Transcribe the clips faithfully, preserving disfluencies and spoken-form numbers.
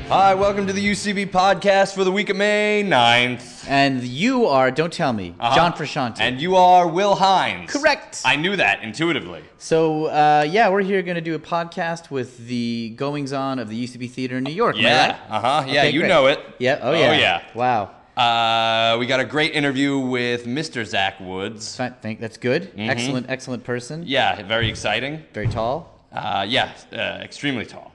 Hi, welcome to the U C B podcast for the week of May ninth. And you are, don't tell me, Uh-huh. John Frusciante. And you are Will Hines. Correct. I knew that intuitively. So, uh, yeah, we're here going to do a podcast with the goings-on of the U C B Theater in New York. Am I Yeah, right? uh-huh. Yeah, Okay, you great. know it. Yeah, oh yeah. Oh, yeah. Wow. Uh, we got a great interview with Mister Zach Woods. I think that's good. Excellent, excellent person. Yeah, very exciting. Very tall. Uh, yeah, uh, extremely tall.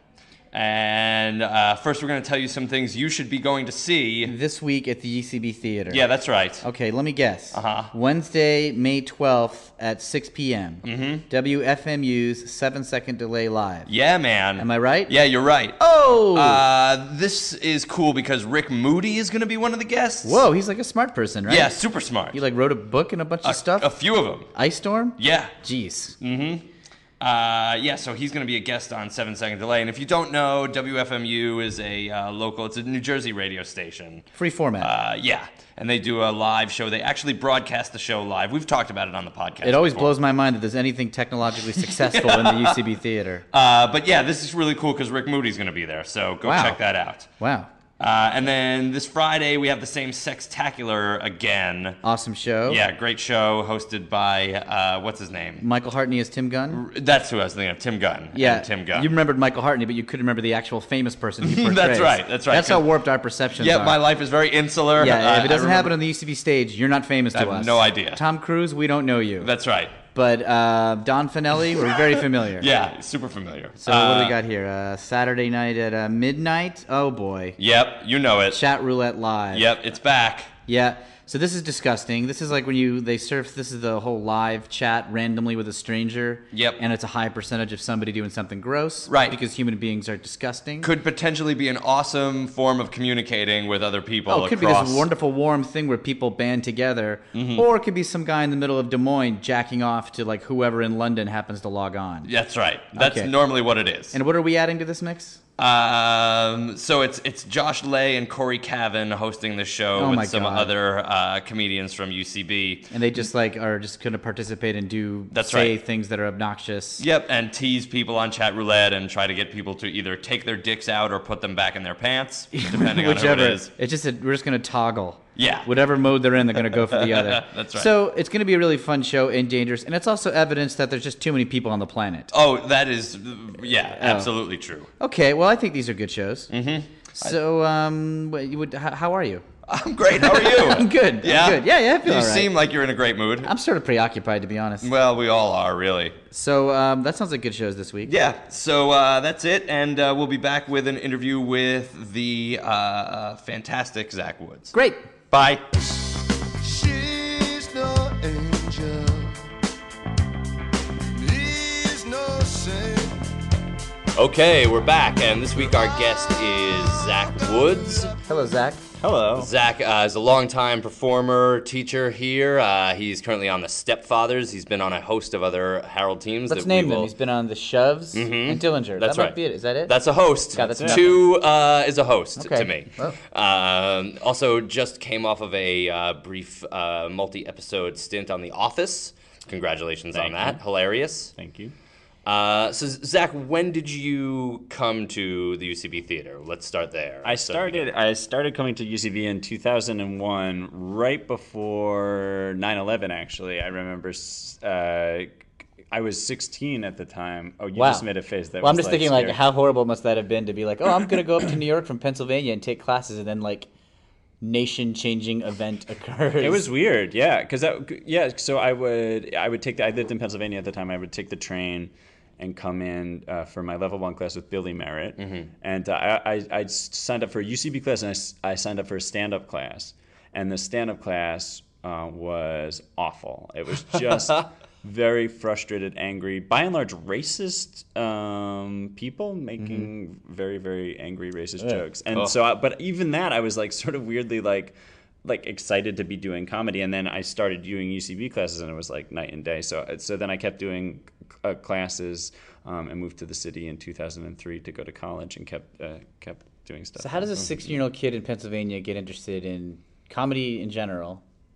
And uh, first we're going to tell you some things you should be going to see. This week at the U C B Theater. Yeah, that's right. Okay, let me guess. Uh-huh. Wednesday, May twelfth at six p.m. Mm-hmm. W F M U's seven second Delay Live. Yeah, man. Am I right? Yeah, you're right. Oh! Uh, this is cool because Rick Moody is going to be one of the guests. Whoa, he's like a smart person, right? Yeah, super smart. He like wrote a book and a bunch a, of stuff? A few of them. Ice Storm? Yeah. Jeez. Mm-hmm. Uh, yeah, so he's going to be a guest on seven second Delay. And if you don't know, W F M U is a uh, local, it's a New Jersey radio station. Free format. Uh, yeah, and they do a live show. They actually broadcast the show live. We've talked about it on the podcast. It always before. blows my mind that there's anything technologically successful in the U C B Theater. Uh, but yeah, this is really cool because Rick Moody's going to be there. So go Wow. check that out. Wow. Uh, and then this Friday, we have the same Sextacular again. Awesome show. Yeah, great show hosted by, uh, what's his name? Michael Hartney as Tim Gunn. That's who I was thinking of, Tim Gunn. Yeah, and Tim Gunn. You remembered Michael Hartney, but you couldn't remember the actual famous person he portrays. That's right, that's right. That's how warped our perceptions Yeah, are. my life is very insular. Yeah, Uh, if it doesn't I happen remember- on the U C B stage, you're not famous to I have us. no idea. Tom Cruise, we don't know you. That's right. But uh, Don Finelli, we're very familiar. Yeah, super familiar. So what do Uh, we got here? Uh, Saturday night at uh, midnight? Oh, boy. Yep, you know it. Chat Roulette Live. Yep, it's back. Yeah. So this is disgusting. This is like when you they surf. This is the whole live chat randomly with a stranger. Yep. And it's a high percentage of somebody doing something gross. Right. Because human beings are disgusting. Could potentially be an awesome form of communicating with other people oh, it could across. be this wonderful warm thing where people band together, Mm-hmm. or it could be some guy in the middle of Des Moines jacking off to like whoever in London happens to log on. That's right. That's Okay. normally what it is. And what are we adding to this mix? Um, so it's it's Josh Lay and Corey Cavan hosting the show Oh with my some God. other uh, comedians from U C B. And they just like are just going to participate and do That's say right. things that are obnoxious. Yep, and tease people on chat roulette and try to get people to either take their dicks out or put them back in their pants, depending on who Whichever. it is. It's just a, we're just going to toggle. Yeah. Whatever mode they're in, they're going to go for the other. That's right. So it's going to be a really fun show and dangerous, and it's also evidence that there's just too many people on the planet. Oh, that is, yeah, Oh. absolutely true. Okay, well I think these are good shows. Mm-hmm. So, um, what, you would, how, how are you? I'm great. How are you? I'm good. Yeah? I'm good. Yeah, yeah, I feel You all right. seem like you're in a great mood. I'm sort of preoccupied, to be honest. Well, we all are, really. So um, that sounds like good shows this week. Yeah, so uh, that's it, and uh, we'll be back with an interview with the uh, uh, fantastic Zach Woods. Great. Bye. She's no angel. He's no saint. Okay, we're back, and this week our guest is Zach Woods. Hello, Zach. Hello. Zach uh, is a longtime performer, teacher here. Uh, he's currently on the Stepfathers. He's been on a host of other Harold teams. Let's that name we them. will... He's been on the Shoves and Dillinger. That's that right. might be it. Is that it? That's a host. God, that's Two uh, is a host Okay. to me. Oh. Um, also, just came off of a uh, brief uh, multi-episode stint on The Office. Congratulations Thank on that. you. Hilarious. Thank you. Uh, so, Zach, when did you come to the U C B Theater? Let's start there. I So- started I started coming to U C B in two thousand one, right before nine eleven, actually. I remember s- uh, I was sixteen at the time. Oh, you Wow. just made a face. That Well, I'm was just thinking, like, scary. how horrible must that have been to be like, oh, I'm going to go up to New York from Pennsylvania and take classes, and then, like, nation-changing event occurs. It was weird, yeah, because yeah. So I would I would take the I lived in Pennsylvania at the time. I would take the train and come in uh, for my level one class with Billy Merritt, Mm-hmm. and uh, I, I I signed up for a U C B class, and I s- I, signed up for a stand up class, and the stand up class uh, was awful. It was just very frustrated, angry, by and large racist um, people making very very angry racist jokes, and Oh. so I, but even that I was like sort of weirdly like. like excited to be doing comedy, and then I started doing U C B classes, and it was like night and day. So so then I kept doing uh, classes um, and moved to the city in two thousand three to go to college, and kept uh, kept doing stuff. So how does a sixteen-year-old kid in Pennsylvania get interested in comedy in general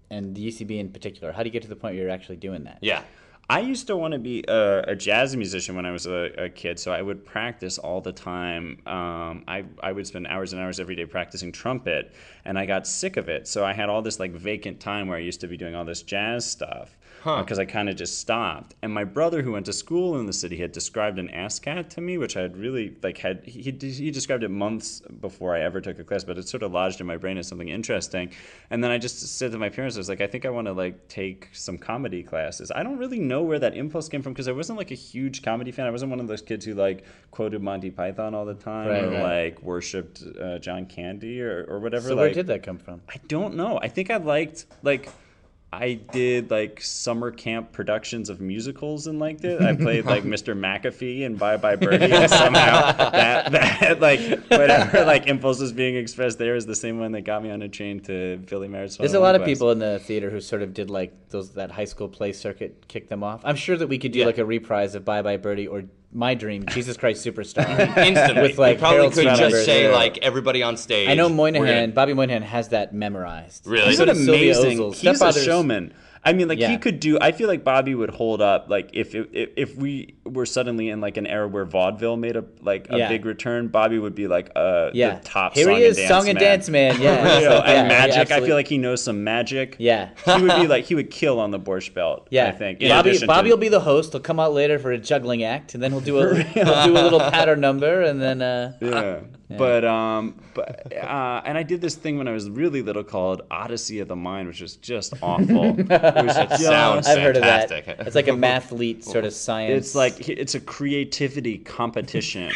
and the U C B in particular? How do you get to the point where you're actually doing that? Yeah. I used to want to be a, a jazz musician when I was a, a kid, so I would practice all the time. Um, I, I would spend hours and hours every day practicing trumpet, and I got sick of it. So I had all this like vacant time where I used to be doing all this jazz stuff because I kind of just stopped. And my brother, who went to school in the city, had described an ASCAT to me, which I had really like had. He he described it months before I ever took a class, but it sort of lodged in my brain as something interesting. And then I just said to my parents, I was like, I think I want to like take some comedy classes. I don't really know where that impulse came from because I wasn't like a huge comedy fan. I wasn't one of those kids who like quoted Monty Python all the time Right, or right. like worshipped uh, John Candy or, or whatever. So like, where did that come from? I don't know. I think I liked like I did like summer camp productions of musicals and liked it. I played like Mister McAfee and Bye Bye Birdie, and somehow that that like whatever like impulse was being expressed there is the same one that got me on a train to Billy Merritt's. There's a lot of people in the theater who sort of did like those that high school play circuit, kicked them off. I'm sure that we could do Yeah. like a reprise of Bye Bye Birdie or My Dream, Jesus Christ Superstar. Instantly. With, like, you probably Harold could just Strauss. say Yeah. like everybody on stage. I know we're Moynihan, gonna- Bobby Moynihan has that memorized. Really? He's So an does Sylvia amazing. Ozol. He's a Stepfather's- showman. I mean, like Yeah. he could do. I feel like Bobby would hold up. Like if if, if we were suddenly in like an era where vaudeville made a like a Yeah. big return, Bobby would be like uh Yeah. the top. Here song he is, and dance song and man. dance man. Yeah. You It's know, like, yeah, and magic. I absolutely. feel like he knows some magic. Yeah. He would be like he would kill on the Borscht Belt. Yeah, I think. in Bobby. addition Bobby to- will be the host. He'll come out later for a juggling act, and then he'll do a he'll do a little patter number, and then uh, Yeah. But um, but uh, and I did this thing when I was really little called Odyssey of the Mind, which was just awful. It was just, sounds I've heard of that. fantastic. It's like a mathlete sort of science. it's like it's a creativity competition.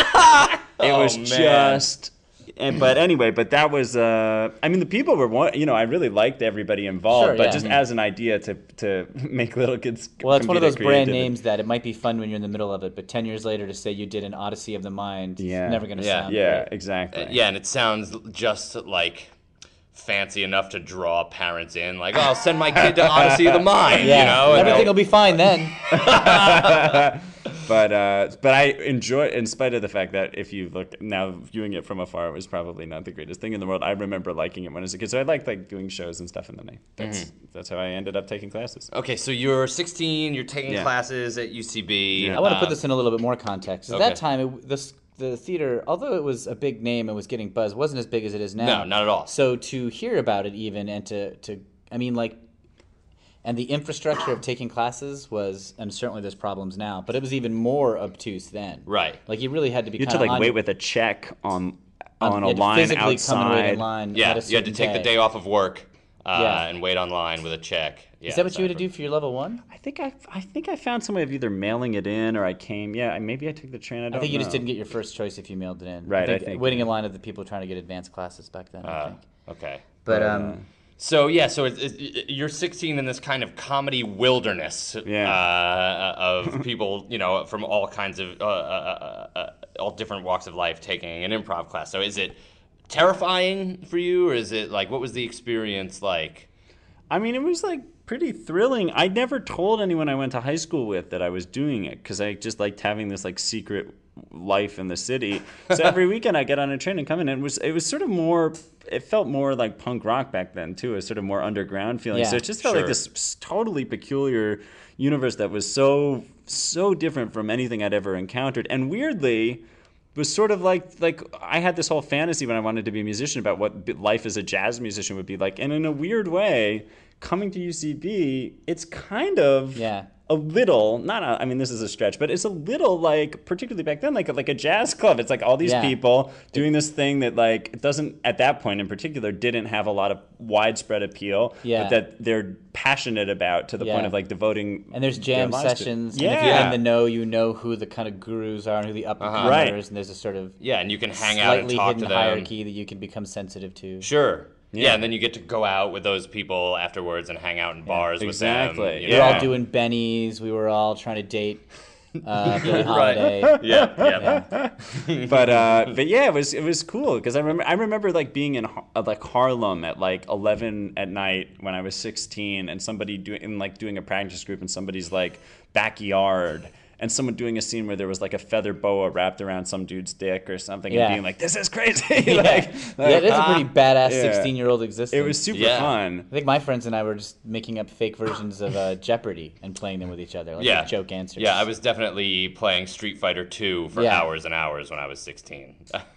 It was man. just. And, but anyway, but that was. Uh, I mean, the people were one. You know, I really liked everybody involved. Sure, but yeah, just I mean- as an idea to to make little kids. well, it's one of compete those at brand creativity. names that it might be fun when you're in the middle of it, but ten years later to say you did an Odyssey of the Mind, Yeah. it's never going to Yeah. sound Yeah, great. exactly. Yeah, and it sounds just like fancy enough to draw parents in. Like, oh, I'll send my kid to Odyssey of the Mind. Yeah, You know, and everything they'll- will be fine then. But uh, but I enjoy, in spite of the fact that if you look now viewing it from afar, it was probably not the greatest thing in the world. I remember liking it when I was a kid, so I liked like doing shows and stuff in the night. That's Mm-hmm. that's how I ended up taking classes. Okay, so you're sixteen. You're taking Yeah. classes at U C B. Yeah. I want to uh, put this in a little bit more context. At okay. that time, it, this, the theater, although it was a big name and was getting buzz, wasn't as big as it is now. No, not at all. So to hear about it even and to, to I mean, like, and the infrastructure of taking classes was, and certainly there's problems now, but it was even more obtuse then. Right. Like you really had to be You had kind to of like on, wait with a check on on- on you a had to line physically come and wait outside. in line. Yeah, at a you had to certain take the day off of work uh, Yeah. and wait online with a check. Yeah, Is that what you had to exactly. do for your level one? I think I I think I found some way of either mailing it in or I came. Yeah, maybe I took the train. I don't I think you just know. didn't get your first choice if you mailed it in. Right, I think, waiting yeah. in line of the people trying to get advanced classes back then. I Uh, think. okay. But But, um, So yeah, so it's, it's, you're sixteen in this kind of comedy wilderness Yeah. uh, of people, you know, from all kinds of, uh, uh, uh, uh, all different walks of life taking an improv class. So is it terrifying for you, or is it like, what was the experience like? I mean, it was like pretty thrilling. I never told anyone I went to high school with that I was doing it because I just liked having this like secret life in the city. So every weekend I get on a train and come in. And it was it was sort of more. It felt more like punk rock back then too. It was sort of more underground feeling. Yeah, so it just felt sure. like this s- totally peculiar universe that was so so different from anything I'd ever encountered. And weirdly, was sort of like like I had this whole fantasy when I wanted to be a musician about what b- life as a jazz musician would be like. And in a weird way, coming to U C B, it's kind of Yeah. a little, not a, I mean, this is a stretch, but it's a little like, particularly back then, like a, like a jazz club. It's like all these Yeah. people doing this thing that like it doesn't, at that point in particular, didn't have a lot of widespread appeal, Yeah. but that they're passionate about to the Yeah. point of like devoting. And there's jam their lives to- sessions. And if you're Yeah. in the know, you know who the kind of gurus are and who the up and comers. Right. And there's a sort of Yeah, and you can hang out and slightly talk hidden to them. hierarchy that you can become sensitive to. Sure. Yeah. Yeah. and then you get to go out with those people afterwards and hang out in bars with them. exactly. you We were know? all doing bennies. We were all trying to date uh, Billie Holiday. Yeah, yeah. but uh, but yeah, it was it was cool because I remember I remember like being in Har- uh, like Harlem at like eleven at night when I was sixteen, and somebody doing like doing a practice group in somebody's like backyard. and someone doing a scene where there was like a feather boa wrapped around some dude's dick or something, Yeah. and being like, "This is crazy!" yeah. like, yeah, it is a pretty ah. badass Yeah. sixteen-year-old existence. It was super Yeah. fun. I think my friends and I were just making up fake versions of uh, Jeopardy and playing them with each other, like Yeah. with joke answers. Yeah, I was definitely playing Street Fighter two for Yeah. hours and hours when I was sixteen.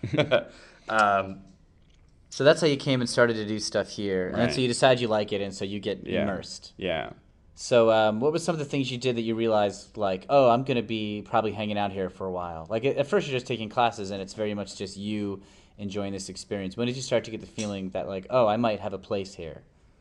um, So that's how you came and started to do stuff here, and then Right. so you decide you like it, and so you get Yeah. immersed. Yeah. So, um, what were some of the things you did that you realized, like, oh, I'm going to be probably hanging out here for a while? Like, at at first you're just taking classes, and it's very much just you enjoying this experience. When did you start to get the feeling that, like, oh, I might have a place here?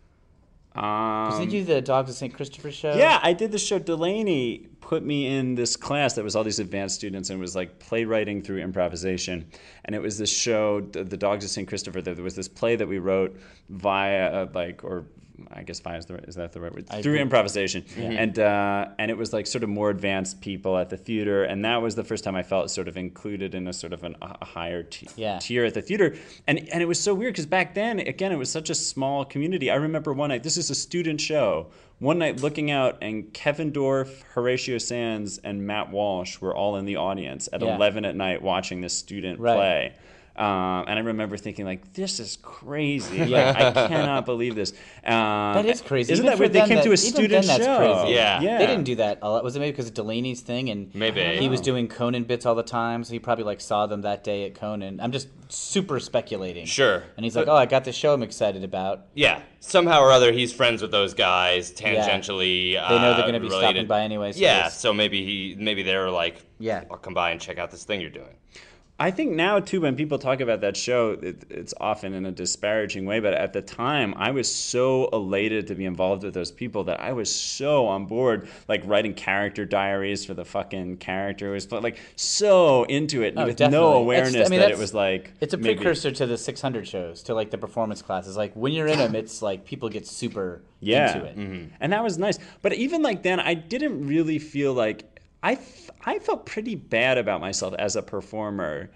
Because Um, did you do the Dogs of Saint Christopher show? Yeah, I did the show. Delaney put me in this class that was all these advanced students, and it was like playwriting through improvisation. And it was this show, The the Dogs of Saint Christopher. There was this play that we wrote via, uh, like, or I guess via is, the, is that the right word? I Through think- improvisation. And uh, and it was like sort of more advanced people at the theater. And that was the first time I felt sort of included in a sort of an, a higher t- Yeah. tier at the theater. And and it was so weird because back then, again, it was such a small community. I remember one night, this is a student show, one night looking out, and Kevin Dorff, Horatio Sands, and Matt Walsh were all in the audience at Yeah. eleven at night watching this student Right. play. Um, and I remember thinking, like, this is crazy. Like, I cannot believe this. Um, That is crazy. Isn't Even that for weird? They them came that- to a even student then that's show. crazy. Yeah. yeah. They didn't do that a lot. Was it maybe because of Delaney's thing? And Maybe. he was doing Conan bits all the time, so he probably, like, saw them that day at Conan. I'm just super speculating. Sure. And he's like, But- oh, I got this show I'm excited about. Yeah, somehow or other, he's friends with those guys tangentially. They know they're uh, going to be related. stopping by anyway. So Yeah, it's- so maybe he, maybe they're like, Yeah. I'll come by and check out this thing you're doing. I think now, too, when people talk about that show, it, it's often in a disparaging way. But at the time, I was so elated to be involved with those people that I was so on board, like writing character diaries for the fucking characters, but like so into it Oh, with definitely. no It's- awareness I mean, that it that's- was like. It's a maybe- precursor to the six hundred shows, to like the performance classes. Like when you're in them, it's like people get super yeah. into it. And that was nice. But even like then, I didn't really feel like I, f- I felt pretty bad about myself as a performer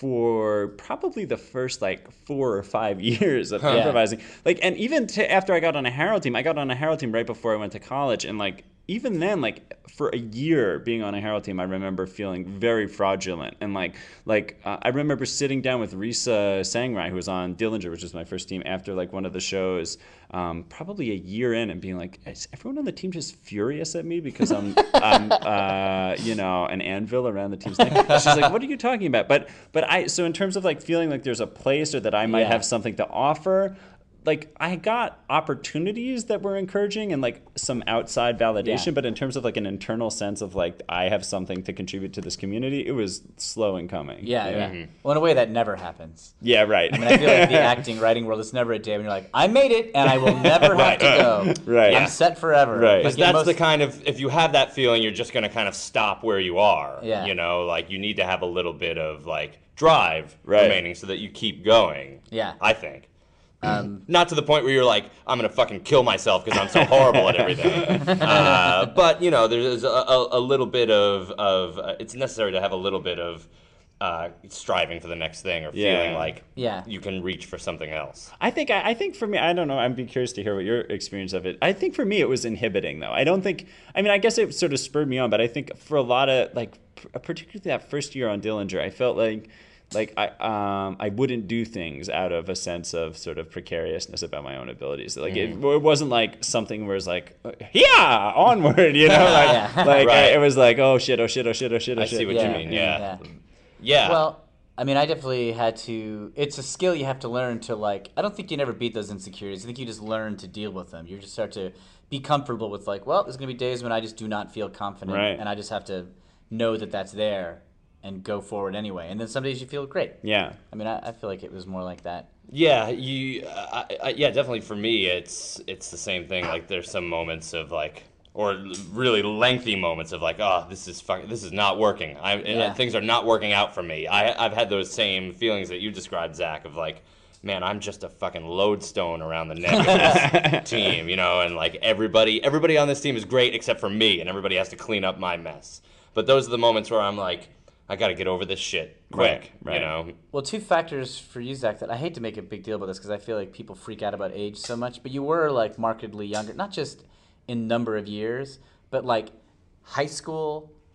for probably the first like four or five years of Yeah. improvising. Like, and even to, after I got on a Harold team, I got on a Harold team right before I went to college, and like even then, like for a year being on a Harold team, I remember feeling very fraudulent. And like, like uh, I remember sitting down with Risa Sangrai, who was on Dillinger, which was my first team, after like one of the shows, um, probably a year in, and being like, is everyone on the team just furious at me because I'm, I'm uh, you know, an anvil around the team's neck? She's like, what are you talking about? But, but I, so in terms of like feeling like there's a place or that I might Yeah. have something to offer, like I got opportunities that were encouraging and like some outside validation, Yeah. but in terms of like an internal sense of like I have something to contribute to this community, it was slow in coming. Yeah, yeah. Well, in a way, that never happens. Yeah, right. I mean, I feel like the acting, writing world, it's never a day when you're like, I made it, and I will never have to go. Right. I'm Yeah. set forever. Right. Like, Because in that's most- the kind of, if you have that feeling, you're just going to kind of stop where you are. Yeah. You know, like you need to have a little bit of like drive Right. remaining so that you keep going. Yeah. I think. Um, Not to the point where you're like, I'm going to fucking kill myself because I'm so horrible at everything. Uh, but, you know, there's a, a, a little bit of, of uh, it's necessary to have a little bit of uh, striving for the next thing or Yeah. feeling like Yeah. you can reach for something else. I think I, I think for me, I don't know. I'd be curious to hear what your experience of it. I think for me, it was inhibiting, though. I don't think. I mean, I guess it sort of spurred me on, but I think for a lot of like, p- particularly that first year on Dillinger, I felt like. Like I, um, I wouldn't do things out of a sense of sort of precariousness about my own abilities. Like it, it wasn't like something where it's like, yeah, onward, you know, like, Yeah. like Right. I, it was like, oh shit, oh shit, oh shit, oh shit, oh I shit. see what Yeah, you mean, yeah. yeah. Yeah. Well, I mean, I definitely had to. It's a skill you have to learn to like. I don't think you never beat those insecurities. I think you just learn to deal with them. You just start to be comfortable with like, well, there's gonna be days when I just do not feel confident, Right. and I just have to know that that's there and go forward anyway. And then some days you feel great. Yeah. I mean, I, I feel like it was more like that. Yeah, you. Uh, I, I, yeah, definitely for me, it's it's the same thing. Like, there's some moments of like, or really lengthy moments of like, oh, this is fucking, this is not working. I, Yeah. things are not working out for me. I, I've had those same feelings that you described, Zach, of like, man, I'm just a fucking lodestone around the neck of this team, you know, and like everybody, everybody on this team is great except for me, and everybody has to clean up my mess. But those are the moments where I'm like, I got to get over this shit quick, Right, right. you know. Well, two factors for you, Zach, that I hate to make a big deal about this because I feel like people freak out about age so much, but you were like markedly younger, not just in number of years, but like high school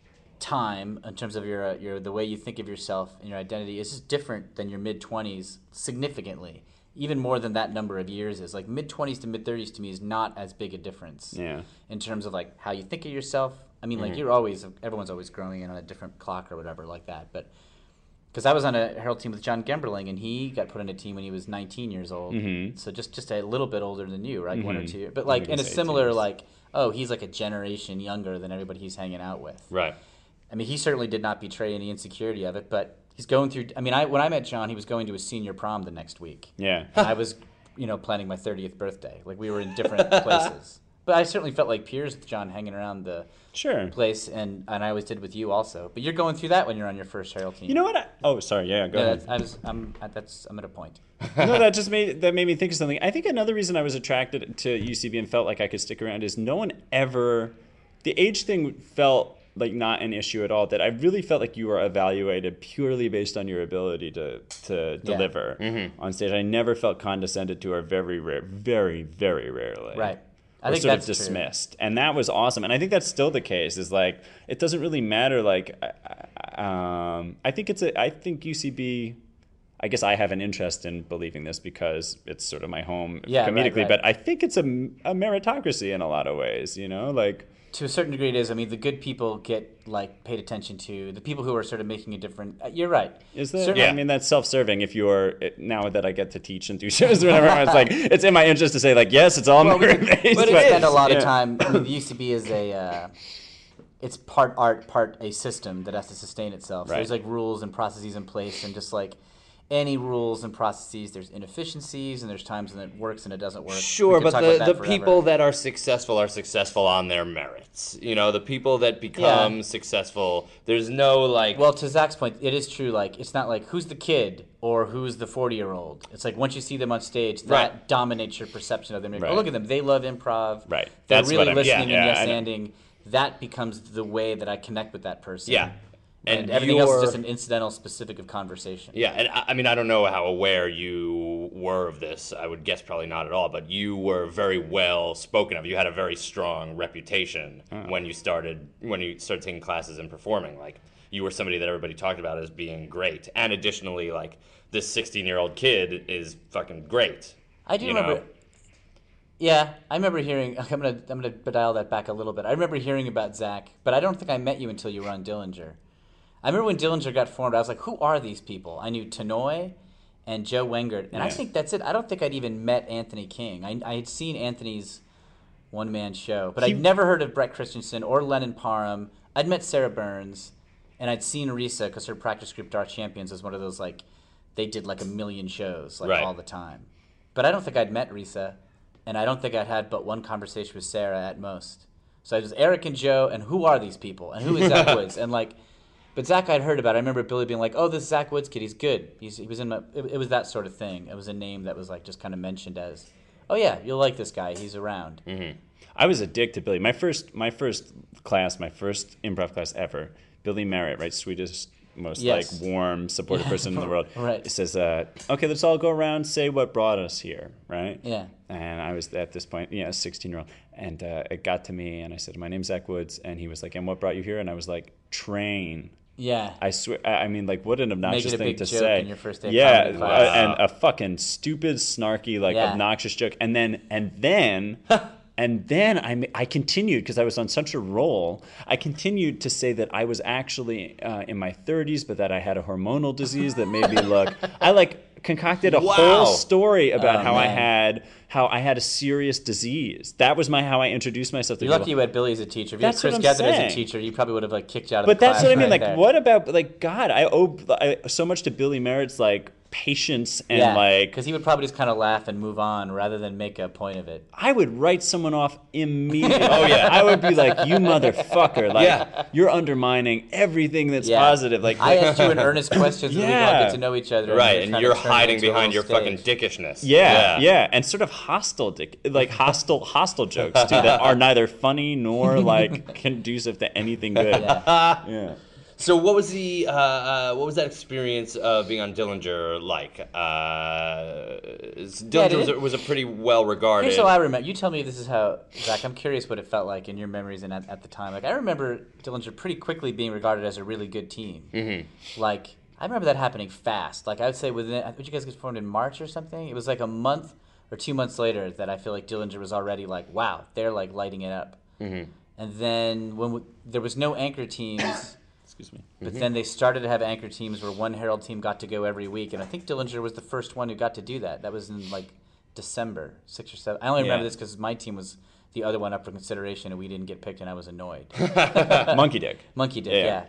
time in terms of your uh, your the way you think of yourself and your identity is just different than your mid twenties significantly. Even more than that number of years is. Like mid twenties to mid thirties to me is not as big a difference. Yeah. In terms of like how you think of yourself. I mean, like Mm-hmm. you're always everyone's always growing in on a different clock or whatever like that. But because I was on a Herald team with John Gemberling and he got put on a team when he was nineteen years old. Mm-hmm. So just just a little bit older than you, right? One or Mhm. two years. But I like think in a it's similar eighteen. like, oh, he's like a generation younger than everybody he's hanging out with. Right. I mean, he certainly did not betray any insecurity of it, but he's going through. I mean, I when I met John, he was going to his senior prom the next week. Yeah. And I was, you know, planning my thirtieth birthday. Like we were in different places, but I certainly felt like peers with John hanging around the Sure. place, and and I always did with you also. But you're going through that when you're on your first Herald team. You know what? I, oh, sorry. Yeah, go Yeah, ahead. that's, I was, I'm, that's, I'm at a point. No, that just made that made me think of something. I think another reason I was attracted to U C B and felt like I could stick around is no one ever. The age thing felt like not an issue at all. That I really felt like you were evaluated purely based on your ability to to deliver on stage. I never felt condescended to, or very rare, very very rarely. Right. I Or think sort that's of true. dismissed, and that was awesome. And I think that's still the case. Is like it doesn't really matter. Like, I- I- um, I think it's a. I think U C B. I guess I have an interest in believing this because it's sort of my home Yeah, right, comedically. right. But I think it's a, a meritocracy in a lot of ways. You know, like To a certain degree, it is. I mean, the good people get like paid attention to. The people who are sort of making a different. Uh, you're right. is that? Certainly- I mean, that's self-serving. If you're now that I get to teach and do shows or whatever, it's like it's in my interest to say like yes, it's all Well, we merit-based. but we spend a lot of yeah. time. I mean, the U C B is a. Uh, it's part art, part a system that has to sustain itself. So Right. there's like rules and processes in place, and just like any rules and processes, there's inefficiencies, and there's times when it works and it doesn't work. We Sure, could but talk the, about the that forever. people that are successful are successful on their merits. You know, the people that become Yeah. successful, there's no like. Well, to Zach's point, it is true. Like, it's not like who's the kid or who's the forty-year-old. It's like once you see them on stage, that Right. dominates your perception of them. Right. Oh, look at them. They love improv. Right. They're That's really what I'm- yeah, listening yeah, and I know. yes-anding. That becomes the way that I connect with that person. Yeah. And, And everything else is you're- just an incidental specific of conversation. Yeah, and I, I mean, I don't know how aware you were of this. I would guess probably not at all, but you were very well spoken of. You had a very strong reputation when you started when you started taking classes and performing. Like, you were somebody that everybody talked about as being great. And additionally, like, this sixteen-year-old kid is fucking great. I do you remember. know? Yeah, I remember hearing. I'm gonna I'm gonna dial that back a little bit. I remember hearing about Zach, but I don't think I met you until you were on Dillinger. I remember when Dillinger got formed, I was like, who are these people? I knew Tanoy and Joe Wengert, and I Yeah. think that's it. I don't think I'd even met Anthony King. I, I had seen Anthony's one-man show, but He- I'd never heard of Brett Christensen or Lennon Parham. I'd met Sarah Burns, and I'd seen Risa, because her practice group, Dark Champions, was one of those, like, they did like a million shows, like, Right. all the time. But I don't think I'd met Risa, and I don't think I'd had but one conversation with Sarah at most. So it was Eric and Joe, and who are these people? And who is Zach Woods? And, like... But Zach, I'd heard about. I remember Billy being like, "Oh, this Zach Woods kid, he's good. He's he was in my." It, it was that sort of thing. It was a name that was like just kind of mentioned as, "Oh yeah, you'll like this guy. He's around." Mm-hmm. I was a dick to Billy. My first, my first class, my first improv class ever. Billy Merritt, right, sweetest, most Yes. like warm, supportive person in the world. Right. It says, uh, "Okay, let's all go around, say what brought us here." Right. Yeah. And I was at this point, yeah, a sixteen-year-old, and uh, it got to me, and I said, "My name's Zach Woods," and he was like, "And what brought you here?" And I was like, "Train." Yeah. I swear. I I mean, like, what an obnoxious a thing big to joke say. in your first day of yeah, comedy class. uh, and a fucking stupid, snarky, like Yeah. obnoxious joke, and then and then. And then I, ma- I continued, because I was on such a roll, I continued to say that I was actually uh, in my thirties, but that I had a hormonal disease that made me look. I like concocted a Wow. whole story about Oh, how I man. had how I had a serious disease. That was my how I introduced myself to You're lucky people. you had Billy as a teacher. If you had That's what Chris I'm Gethin as saying. a teacher, you probably would have like kicked you out of But the that's class what I mean. right Like, there. what about like God? I owe I, so much to Billy Merritt's like patience and Yeah, like because he would probably just kind of laugh and move on rather than make a point of it. I would write someone off immediately. Oh yeah, I would be like, "You motherfucker! Like, Yeah. you're undermining everything that's Yeah. positive." Like, I asked you an earnest questions so we could all Yeah. get to know each other. Right, you're and trying you're to turn it hiding into a behind your little fucking stage. dickishness. yeah, yeah, and sort of hostile, dick, like hostile, hostile jokes too that are neither funny nor like conducive to anything good. Yeah. Yeah. So what was the uh, uh, what was that experience of being on Dillinger like? Uh, Dillinger did was, it- a, was a pretty well regarded. Here's how I remember. You tell me if this is how, Zach. I'm curious what it felt like in your memories and at, at the time. Like I remember Dillinger pretty quickly being regarded as a really good team. Mm-hmm. Like I remember that happening fast. Like I would say within, would you guys get formed in March or something? It was like a month or two months later that I feel like Dillinger was already like, wow, they're like lighting it up. Mm-hmm. And then when we, there was no anchor teams. Excuse me. But then they started to have anchor teams where one Herald team got to go every week, and I think Dillinger was the first one who got to do that. That was in like December, six or seven. I only remember Yeah. this because my team was the other one up for consideration, and we didn't get picked, and I was annoyed. Monkey Dick. Monkey did, Yeah. yeah.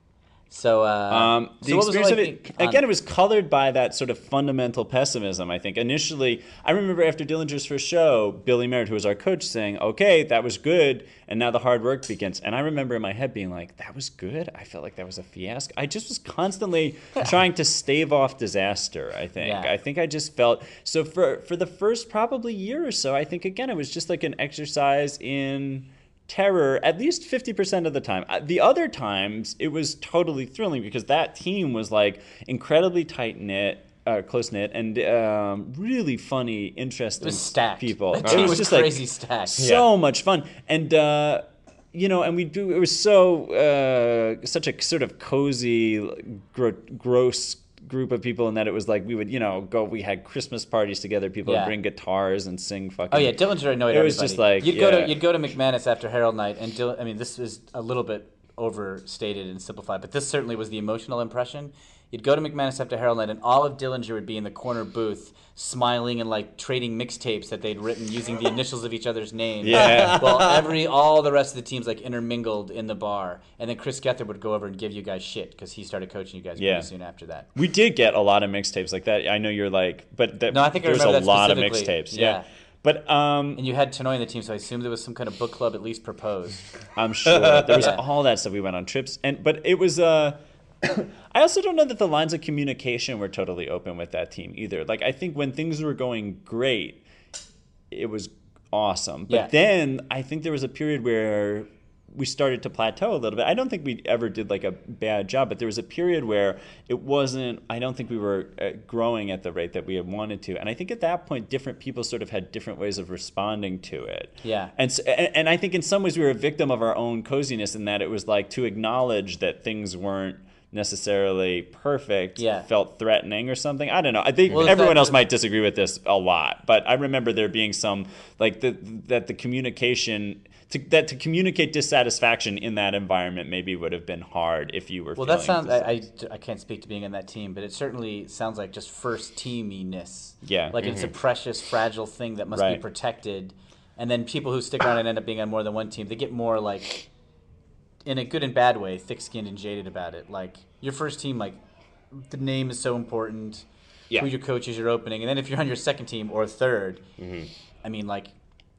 So, uh, Um, the so what was it experience of like it, being on- again, it was colored by that sort of fundamental pessimism, I think. Initially, I remember after Dillinger's first show, Billy Merritt, who was our coach, saying, okay, that was good, and now the hard work begins. And I remember in my head being like, that was good? I felt like that was a fiasco. I just was constantly trying to stave off disaster, I think. Yeah. I think I just felt, so for, for the first probably year or so, I think, again, it was just like an exercise in terror at least fifty percent of the time. Uh, The other times, it was totally thrilling because that team was like incredibly tight-knit, uh, close-knit, and um, really funny, interesting it was stacked. people. That It team was was just like crazy stacked. so much fun. And, uh, you know, and we do, it was so, uh, such a sort of cozy, gro- gross group of people, and that it was like we would, you know, go, we had Christmas parties together, people Yeah. would bring guitars and sing fucking. Oh yeah, Dillinger annoyed It was everybody. just like, you'd go yeah. to you'd go to McManus after Herald night, and Dill- I mean this is a little bit overstated and simplified, but this certainly was the emotional impression. You'd go to McManus after Herald night, and all of Dillinger would be in the corner booth, smiling and like trading mixtapes that they'd written using the initials of each other's names. Yeah. Well, every all the rest of the teams like intermingled in the bar, and then Chris Gethard would go over and give you guys shit because he started coaching you guys Yeah. pretty soon after that. We did get a lot of mixtapes like that. I know you're like, but that, No, I think I there was a remember that lot of specifically. mixtapes. Yeah. Yeah. But um, And you had Tenoy in the team, so I assumed there was some kind of book club at least proposed. I'm sure there was Yeah. all that stuff. We went on trips, and but it was. Uh, I also don't know that the lines of communication were totally open with that team either. Like I think when things were going great, it was awesome. But Yeah. then I think there was a period where we started to plateau a little bit. I don't think we ever did like a bad job, but there was a period where it wasn't, I don't think we were uh, growing at the rate that we had wanted to. And I think at that point, different people sort of had different ways of responding to it. Yeah. And, so, and, and I think in some ways we were a victim of our own coziness in that it was like to acknowledge that things weren't necessarily perfect Yeah. felt threatening or something. I don't know. I think Well, is everyone that- else might disagree with this a lot, but I remember there being some like the, that the communication to, that to communicate dissatisfaction in that environment maybe would have been hard if you were. Well, feeling that sounds. I, dis- I, I can't speak to being in that team, but it certainly sounds like just first teaminess. Yeah. Like it's a precious, fragile thing that must be Right. protected. And then people who stick around and end up being on more than one team, they get more like, in a good and bad way, thick-skinned and jaded about it. Like your first team, like the name is so important. Yeah. Who your coach is, your opening, and then if you're on your second team or 3rd I mean, like.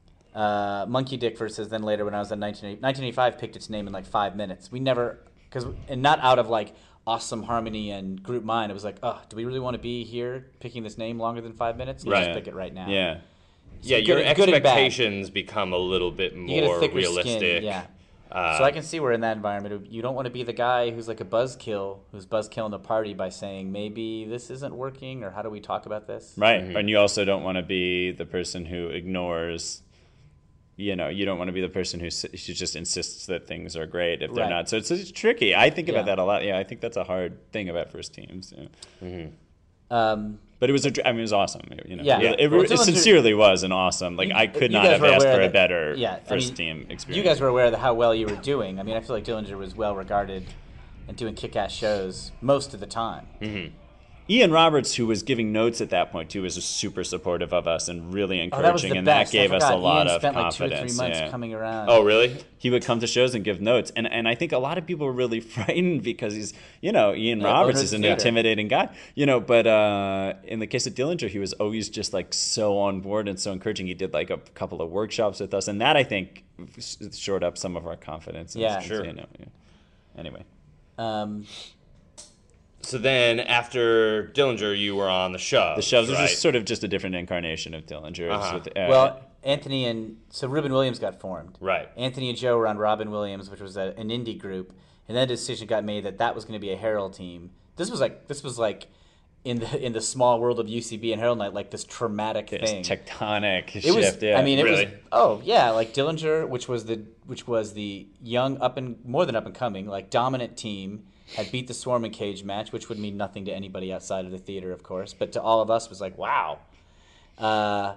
Uh, Monkey Dick versus then later when I was in nineteen eighty-five picked its name in like five minutes. We never, because and not out of like awesome harmony and group mind. It was like, oh, do we really want to be here picking this name longer than five minutes? Let's Right. just pick it right now. Yeah. Yeah, good- your good and bad. expectations become a little bit You get a more thicker realistic. skin. Yeah. Uh, so I can see we're in that environment. You don't want to be the guy who's like a buzzkill, who's buzzkilling the party by saying maybe this isn't working, or how do we talk about this? Right. And you also don't want to be the person who ignores, you know, you don't want to be the person who, s- who just insists that things are great if they're Right. not. So it's, it's tricky. I think Yeah. about that a lot. Yeah, I think that's a hard thing about first teams. Yeah. Um, But it was, a, dr- I mean, it was awesome. You know, Yeah. it, it, Well, it Dylan's- sincerely was an awesome. Like You- I could you not guys have were asked aware for a that- better yeah, I first mean, team experience. You guys were aware of how well you were doing. I mean, I feel like Dillinger was well regarded and doing kick-ass shows most of the time. Ian Roberts, who was giving notes at that point too, was super supportive of us and really Oh, that was encouraging, the and best. that gave I us a forgot. lot Ian of spent confidence. like two or three months yeah. coming around. oh, really? He would come to shows and give notes, and and I think a lot of people were really frightened because he's, you know, Ian Yeah, Roberts over is the an theater. intimidating guy, you know. But uh, in the case of Dillinger, he was always just like so on board and so encouraging. He did like a couple of workshops with us, and that I think s- shored up some of our confidence. and Yeah. stuff, Sure. You know, yeah. Anyway, Um, So then after Dillinger, you were on the Shoves. the shows right? was just sort of just a different incarnation of Dillinger. It was Uh-huh. with, uh, well, Anthony and so Reuben Williams got formed. Right. Anthony and Joe were on Robin Williams, which was a, an indie group, and then a decision got made that that was going to be a Herald team. This was like this was like in the in the small world of U C B and Herald Night, like this traumatic It's thing. tectonic It shift. was. Yeah. I mean, it Really? was. Oh yeah, like Dillinger, which was the which was the young up and more than up and coming, like dominant team, had beat the Swarm in cage match, which would mean nothing to anybody outside of the theater, of course, but to all of us was like, wow. Uh,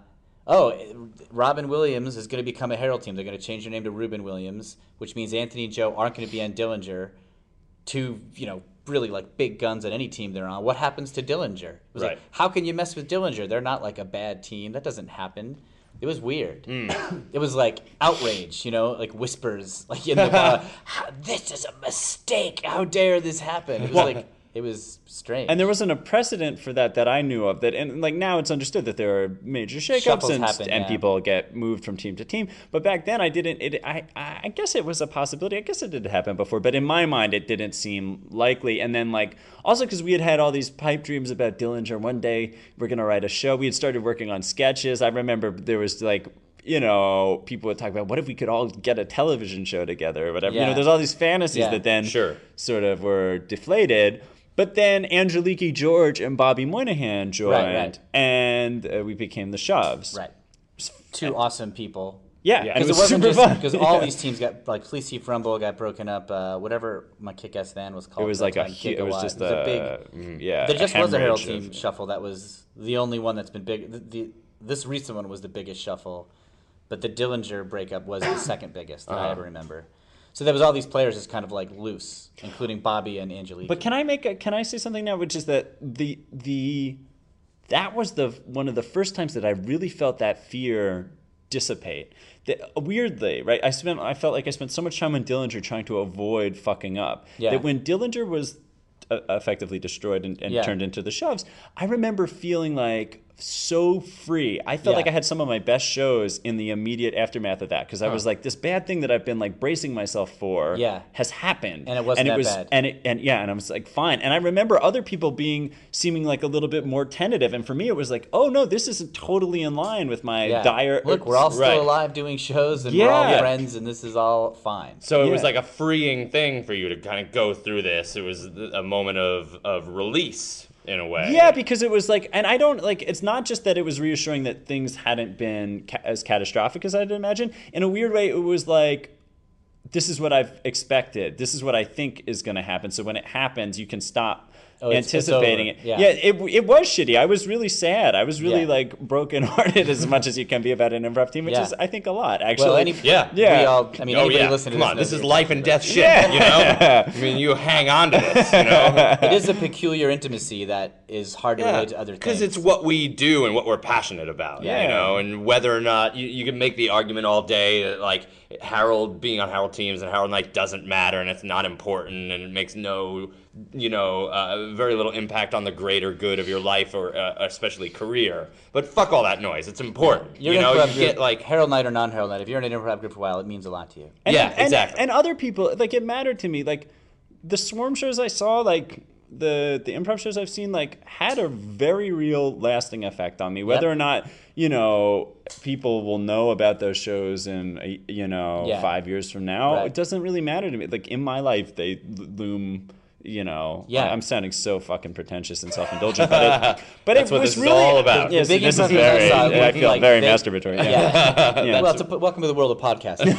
oh, Robin Williams is going to become a Herald team. They're going to change their name to Reuben Williams, which means Anthony and Joe aren't going to be on Dillinger. Two, you know, really like big guns on any team they're on. What happens to Dillinger? It was Right. like, how can you mess with Dillinger? They're not like a bad team. That doesn't happen. It was weird. It was like outrage, you know, like whispers, like in the bar. "How- This is a mistake. How dare this happen? It was like it was strange. And there wasn't a precedent for that that I knew of. That and like now it's understood that there are major shakeups Shuffles and, happen, and yeah. people get moved from team to team. But back then I didn't. It I I guess it was a possibility. I guess it did happen before, but in my mind it didn't seem likely. And then like also because we had had all these pipe dreams about Dillinger. One day we're gonna write a show. We had started working on sketches. I remember there was like. You know, people would talk about what if we could all get a television show together or whatever. You Yeah. know, there's all these fantasies Yeah. that then Sure. sort of were deflated. But then Angeliki George and Bobby Moynihan joined, Right, right. and uh, we became the Shoves. right. Two awesome people. Yeah, Yeah. and it Because was it, wasn't super just fun. because all Yeah. these teams got like Fleece Heap Rumble got broken up. Uh, whatever my kick-ass van was called. It was at like the a time, hu- it was Gigawatt. just It was a, big. mm, yeah. There just was a Herald hemorrhage team of- shuffle that was the only one that's been big. The, the this recent one was the biggest shuffle, but the Dillinger breakup was the second biggest that I ever remember. So there was all these players just kind of like loose, including Bobby and Angelique. But can I make a, can I say something now, which is that the the that was the one of the first times that I really felt that fear dissipate. That, weirdly, right? I spent I felt like I spent so much time on Dillinger trying to avoid fucking up. Yeah. That when Dillinger was uh, effectively destroyed and, and Yeah. turned into the Shoves, I remember feeling like so free. I felt Yeah. like I had some of my best shows in the immediate aftermath of that because I was like, this bad thing that I've been like bracing myself for Yeah. has happened, And it wasn't and it that was, bad. And it, and yeah, and I was like, fine. And I remember other people being seeming like a little bit more tentative, and for me, it was like, oh no, this isn't totally in line with my yeah. dire. Look, we're all still Right. alive doing shows, and we're all Yeah. friends, and this is all fine. So it was Yeah. like a freeing thing for you to kind of go through this. It was a moment of, of release in a way. Yeah, because it was like, and I don't like. It's not just that it was reassuring that things hadn't been ca- as catastrophic as I'd imagine. In a weird way, it was like, this is what I've expected. This is what I think is going to happen. So when it happens, you can stop Oh, it's- it's anticipating over. it. Yeah. Yeah, it it was shitty. I was really sad. I was really Yeah. like brokenhearted as much as you can be about an improv team, which Yeah. is I think a lot actually. Well, any, Yeah. Yeah. We all, I mean, Oh anybody yeah, listening come to on, this this knows is life and death shit, you know? I mean, you hang on to this, you know? it is a peculiar intimacy that is hard to relate to other things. Because it's what we do and what we're passionate about, Yeah. you know, and whether or not you, you can make the argument all day that, like, Harold being on Harold teams and Harold Night doesn't matter and it's not important and it makes no, you know, uh, very little impact on the greater good of your life or uh, especially career. But fuck all that noise. It's important. You're you an know, improv you group, get like, Herald Night or non-Herald Night. If you're in an improv group for a while, it means a lot to you. And, Yeah, and, exactly. And other people, like it mattered to me. Like the Swarm shows I saw, like the the improv shows I've seen, like had a very real lasting effect on me. Whether Yep. or not you know people will know about those shows in a- you know Yeah. five years from now, Right. it doesn't really matter to me. Like in my life, they l- loom. You know, Yeah. I'm sounding so fucking pretentious and self-indulgent, but it, but That's it what was this is really all about. Yeah, The see, big this is improv very. I saw I would, feel like, very they- masturbatory. Yeah. Yeah. Yeah. well, it's a, welcome to the world of podcasting.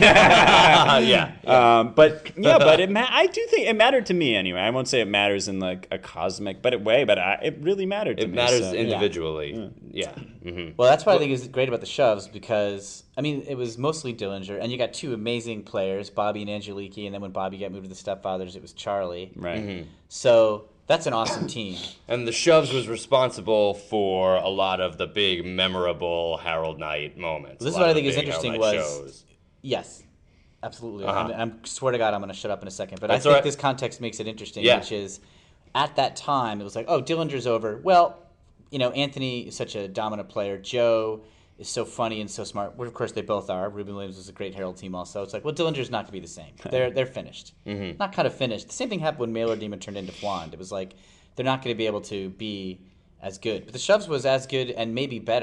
yeah. Um, but yeah, but it ma- I do think it mattered to me anyway. I won't say it matters in like a cosmic but it way, but I, it really mattered to It me. matters so, individually. Yeah. hmm Well, that's what I think is great about the Shoves because, I mean, it was mostly Dillinger, and you got two amazing players, Bobby and Angeliki, and then when Bobby got moved to the Stepfathers, it was Charlie. right. So that's an awesome team. And the Shoves was responsible for a lot of the big, memorable Harold Night moments. This is A lot what I of the think is big Harold interesting Night was- shows. Yes, absolutely. Uh-huh. I'm, I'm swear to God, I'm going to shut up in a second. But That's I all think right. this context makes it interesting, Yeah. which is at that time, it was like, oh, Dillinger's over. Well, you know, Anthony is such a dominant player. Joe is so funny and so smart. Well, of course, they both are. Reuben Williams was a great Herald team also. It's like, well, Dillinger's not going to be the same. They're they're finished. Mm-hmm. Not kind of finished. The same thing happened when Mailer Demon turned into Fwand. It was like, they're not going to be able to be as good. But the Shoves was as good and maybe better.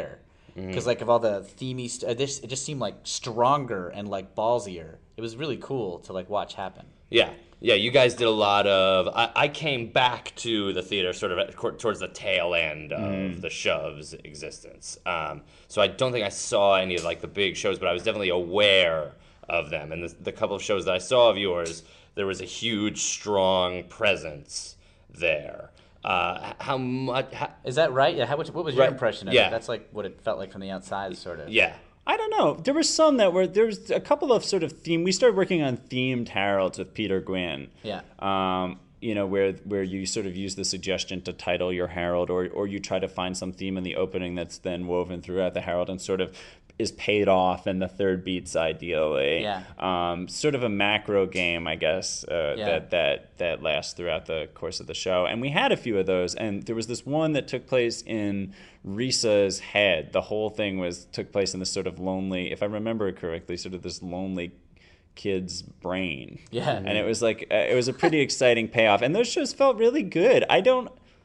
because like of all the themey st- this it just seemed like stronger and like ballsier. It was really cool to like watch happen. Yeah, yeah. You guys did a lot of. I, I came back to the theater sort of at, towards the tail end of Mm. the Shove's existence. Um, so I don't think I saw any of like the big shows, but I was definitely aware of them. And the, the couple of shows that I saw of yours, there was a huge, strong presence there. Uh, how much? How, Is that right? Yeah. How much? What was your Right. impression of Yeah. it? That's like what it felt like from the outside, sort of. yeah. I don't know. There were some that were there was a couple of sort of theme. We started working on themed heralds with Peter Gwynn. Yeah. Um, you know, where where you sort of use the suggestion to title your herald, or or you try to find some theme in the opening that's then woven throughout the herald and sort of is paid off in the third beats ideally. Yeah. Um, sort of a macro game, I guess, uh, Yeah. that that that lasts throughout the course of the show. And we had a few of those, and there was this one that took place in Risa's head. The whole thing was took place in this sort of lonely, if I remember it correctly, sort of this lonely kid's brain. Yeah. And it was like uh, it was a pretty exciting payoff, and those shows felt really good. I don't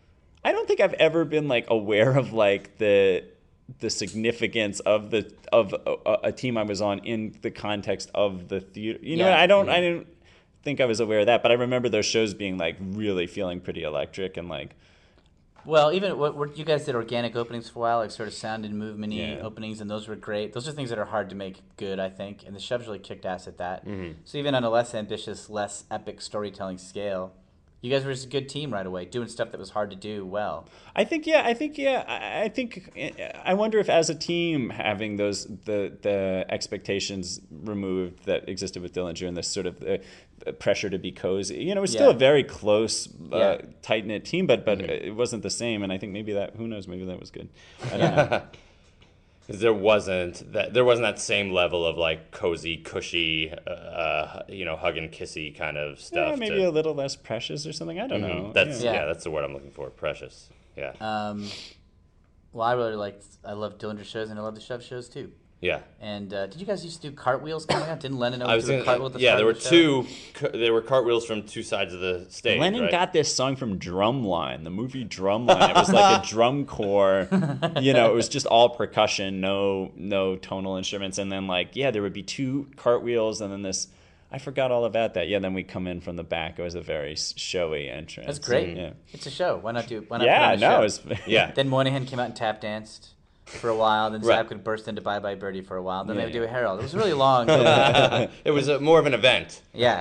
I don't think I've ever been like aware of like the the significance of the of a, a team I was on in the context of the theater. You know, Yeah. I don't I didn't think I was aware of that, but I remember those shows being like really feeling pretty electric and like Well, even what, what you guys did organic openings for a while, like sort of sound and movement-y Yeah. openings, and those were great. Those are things that are hard to make good, I think, and the Shoves really kicked ass at that. Mm-hmm. So even on a less ambitious, less epic storytelling scale, you guys were just a good team right away, doing stuff that was hard to do well. I think yeah, I think yeah, I, I think I wonder if as a team having those the the expectations removed that existed with Dillinger and this sort of uh, pressure to be cozy, you know, it was still Yeah. a very close, uh, Yeah. tight knit team, but but Mm-hmm. it wasn't the same. And I think maybe that who knows, maybe that was good. I don't know. Because there wasn't that there wasn't that same level of like cozy, cushy, uh, you know, hug and kissy kind of stuff. Yeah, maybe to- a little less precious or something. I don't Mhm. know. That's yeah. yeah. Yeah. that's the word I'm looking for. Precious. Yeah. Um, well, I really liked, I love Dillinger shows, and I love the Shove shows, too. yeah. And uh, did you guys used to do cartwheels coming out? Didn't Lennon I always was do a gonna, cartwheel at the yeah, start there were of the show? two. ca- There were cartwheels from two sides of the stage. Lennon right? got this song from Drumline, the movie Drumline. It was like a drum corps, you know, it was just all percussion, no no tonal instruments. And then like, yeah, there would be two cartwheels and then this, I forgot all about that. Yeah, then we come in from the back. It was a very s- showy entrance. That's great. Yeah, It's a show. Why not do? Why not put yeah on a no, show? it was, Yeah. Then Moynihan came out and tap danced for a while. Then Right. Zach would burst into Bye Bye Birdie for a while. Then Yeah, they would do yeah. a Herald. It was really long. It was a, more of an event. yeah.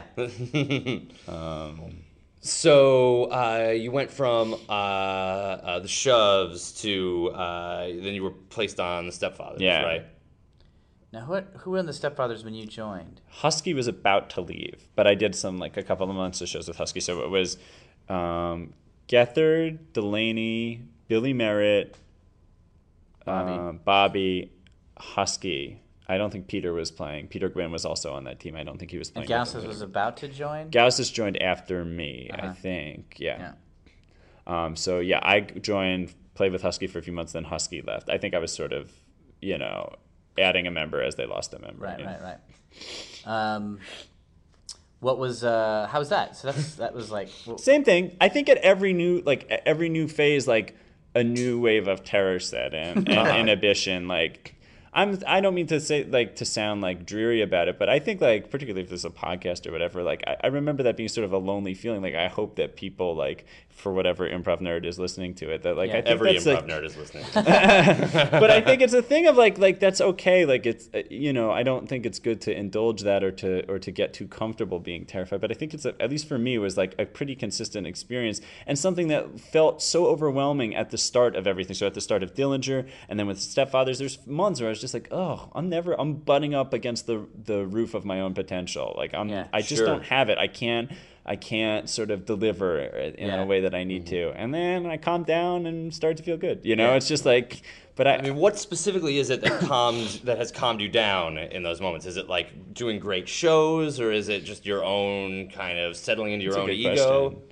um, So uh, you went from uh, uh, the Shoves to uh, then you were placed on the Stepfathers, Yeah. right? Now, who who were in the Stepfathers when you joined? Husky was about to leave, but I did some like a couple of months of shows with Husky. So it was um, Gethard, Delaney, Billy Merritt, Bobby. uh, Bobby, Husky. I don't think Peter was playing. Peter Gwynn was also on that team. I don't think he was And playing. with Gaussis them. was about to join. Gaussis joined after me, I Uh-huh. think. Yeah. Yeah. Um, so yeah, I joined, played with Husky for a few months, then Husky left. I think I was sort of, you know, adding a member as they lost a member. Right, yeah. right, right. Um, what was uh, how was that? So that's that was like well, Same thing. I think at every new like e- every new phase, like a new wave of terror set in and inhibition. Like I'm I don't mean to say like to sound like dreary about it, but I think like particularly if this is a podcast or whatever, like I, I remember that being sort of a lonely feeling. Like I hope that people like for whatever improv nerd is listening to it, that like Yeah. I think Every that's improv like, nerd is listening. but I think it's a thing of like like that's okay. Like it's uh, you know I don't think it's good to indulge that or to or to get too comfortable being terrified. But I think it's a, at least for me it was like a pretty consistent experience and something that felt so overwhelming at the start of everything. So at the start of Dillinger and then with Stepfathers, there's months where I was just like, oh, I'm never I'm butting up against the the roof of my own potential. Like I'm Yeah. I just Sure. don't have it. I can't. I can't sort of deliver in Yeah. a way that I need to. And then I calm down and start to feel good. You know, Yeah. it's just like, but I, I mean, what specifically is it that calms that has calmed you down in those moments? Is it like doing great shows, or is it just your own kind of settling into your That's a own good ego? question.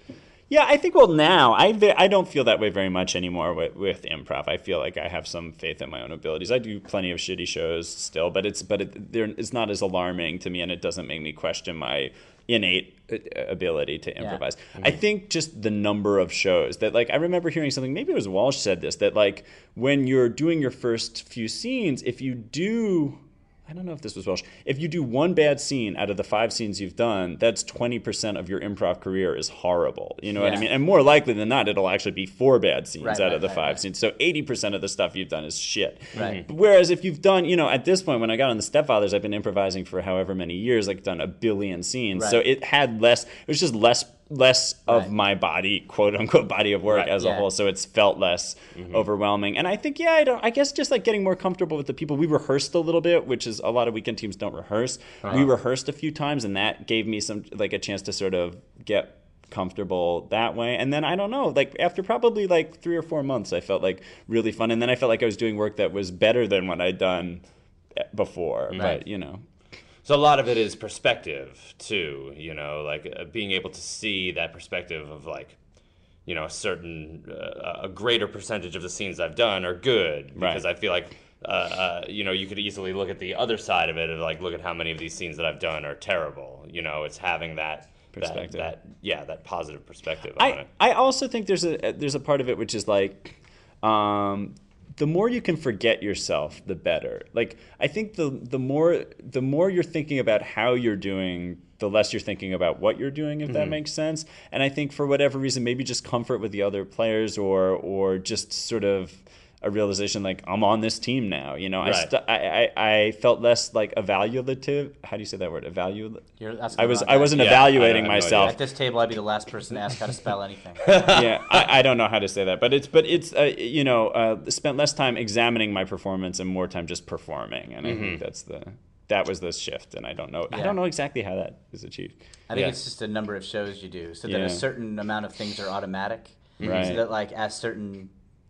Yeah, I think, well, now, I, ve- I don't feel that way very much anymore with, with improv. I feel like I have some faith in my own abilities. I do plenty of shitty shows still, but it's but it, they're, it's not as alarming to me, and it doesn't make me question my innate uh, ability to improvise. Yeah. I think just the number of shows that, like, I remember hearing something, maybe it was Walsh said this, that, like, when you're doing your first few scenes, if you do... I don't know if this was Welsh. If you do one bad scene out of the five scenes you've done, that's twenty percent of your improv career is horrible. You know what I Yeah. mean? And more likely than not, it'll actually be four bad scenes Right, out right, of the right, five right. scenes. So eighty percent of the stuff you've done is shit. Right. Mhm. Whereas if you've done, you know, at this point, when I got on The Stepfathers, I've been improvising for however many years, like done a billion scenes. Right. So it had less, it was just less less of Right. my body, quote unquote, body of work Right. as a Yeah. whole. So it's felt less overwhelming. And I think, yeah, I don't, I guess just like getting more comfortable with the people. We rehearsed a little bit, which is a lot of weekend teams don't rehearse. We rehearsed a few times, and that gave me some, like a chance to sort of get comfortable that way. And then I don't know, like after probably like three or four months, I felt like really fun. And then I felt like I was doing work that was better than what I'd done before. Right. But, you know. So a lot of it is perspective too, you know, like uh, being able to see that perspective of like, you know, a certain, uh, a greater percentage of the scenes I've done are good because Right. I feel like, uh, uh, you know, you could easily look at the other side of it of like, look at how many of these scenes that I've done are terrible. You know, it's having that Perspective. That, that yeah, that positive perspective on I, it. I also think there's a there's a part of it which is like um, the more you can forget yourself, the better. Like I think the the more the more you're thinking about how you're doing, the less you're thinking about what you're doing, if that makes sense. And I think for whatever reason, maybe just comfort with the other players, or or just sort of a realization like I'm on this team now. You know, I, Right. st- I I I felt less like evaluative. How do you say that word? Evalu. You're, that's I was wrong I wasn't Yeah, evaluating I- I have no myself. At this table, I'd be the last person to ask how to spell anything. Yeah, I, I don't know how to say that, but it's but it's uh, you know uh, spent less time examining my performance and more time just performing, and I think that's the that was the shift, and I don't know I Yeah. don't know exactly how that is achieved. I think Yeah. it's just a number of shows you do, so that Yeah. a certain amount of things are automatic. Right. So that like as certain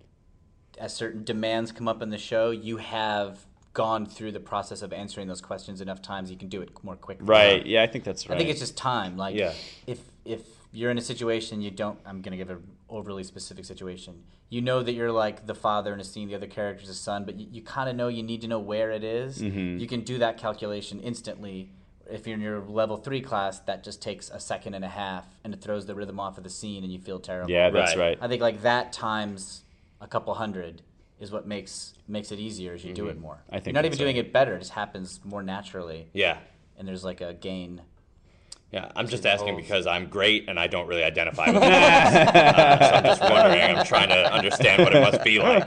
as certain demands come up in the show, you have gone through the process of answering those questions enough times you can do it more quickly. Right? Yeah, I think that's right. I think it's just time. Like Yeah. if if you're in a situation you don't, I'm gonna give an overly specific situation. You know that you're like the father in a scene, the other character's a son, but you, you kind of know you need to know where it is. Mm-hmm. You can do that calculation instantly. If you're in your level three class, that just takes a second and a half, and it throws the rhythm off of the scene, and you feel terrible. yeah, that's Right. right. I think like that times a couple hundred is what makes makes it easier as you do it more. Mm-hmm. I think you're not even that's doing right. it better; it just happens more naturally, Yeah. and there's like a gain. Yeah, I'm just the asking whole- because I'm great and I don't really identify with it. uh, so I'm just wondering, I'm trying to understand what it must be like.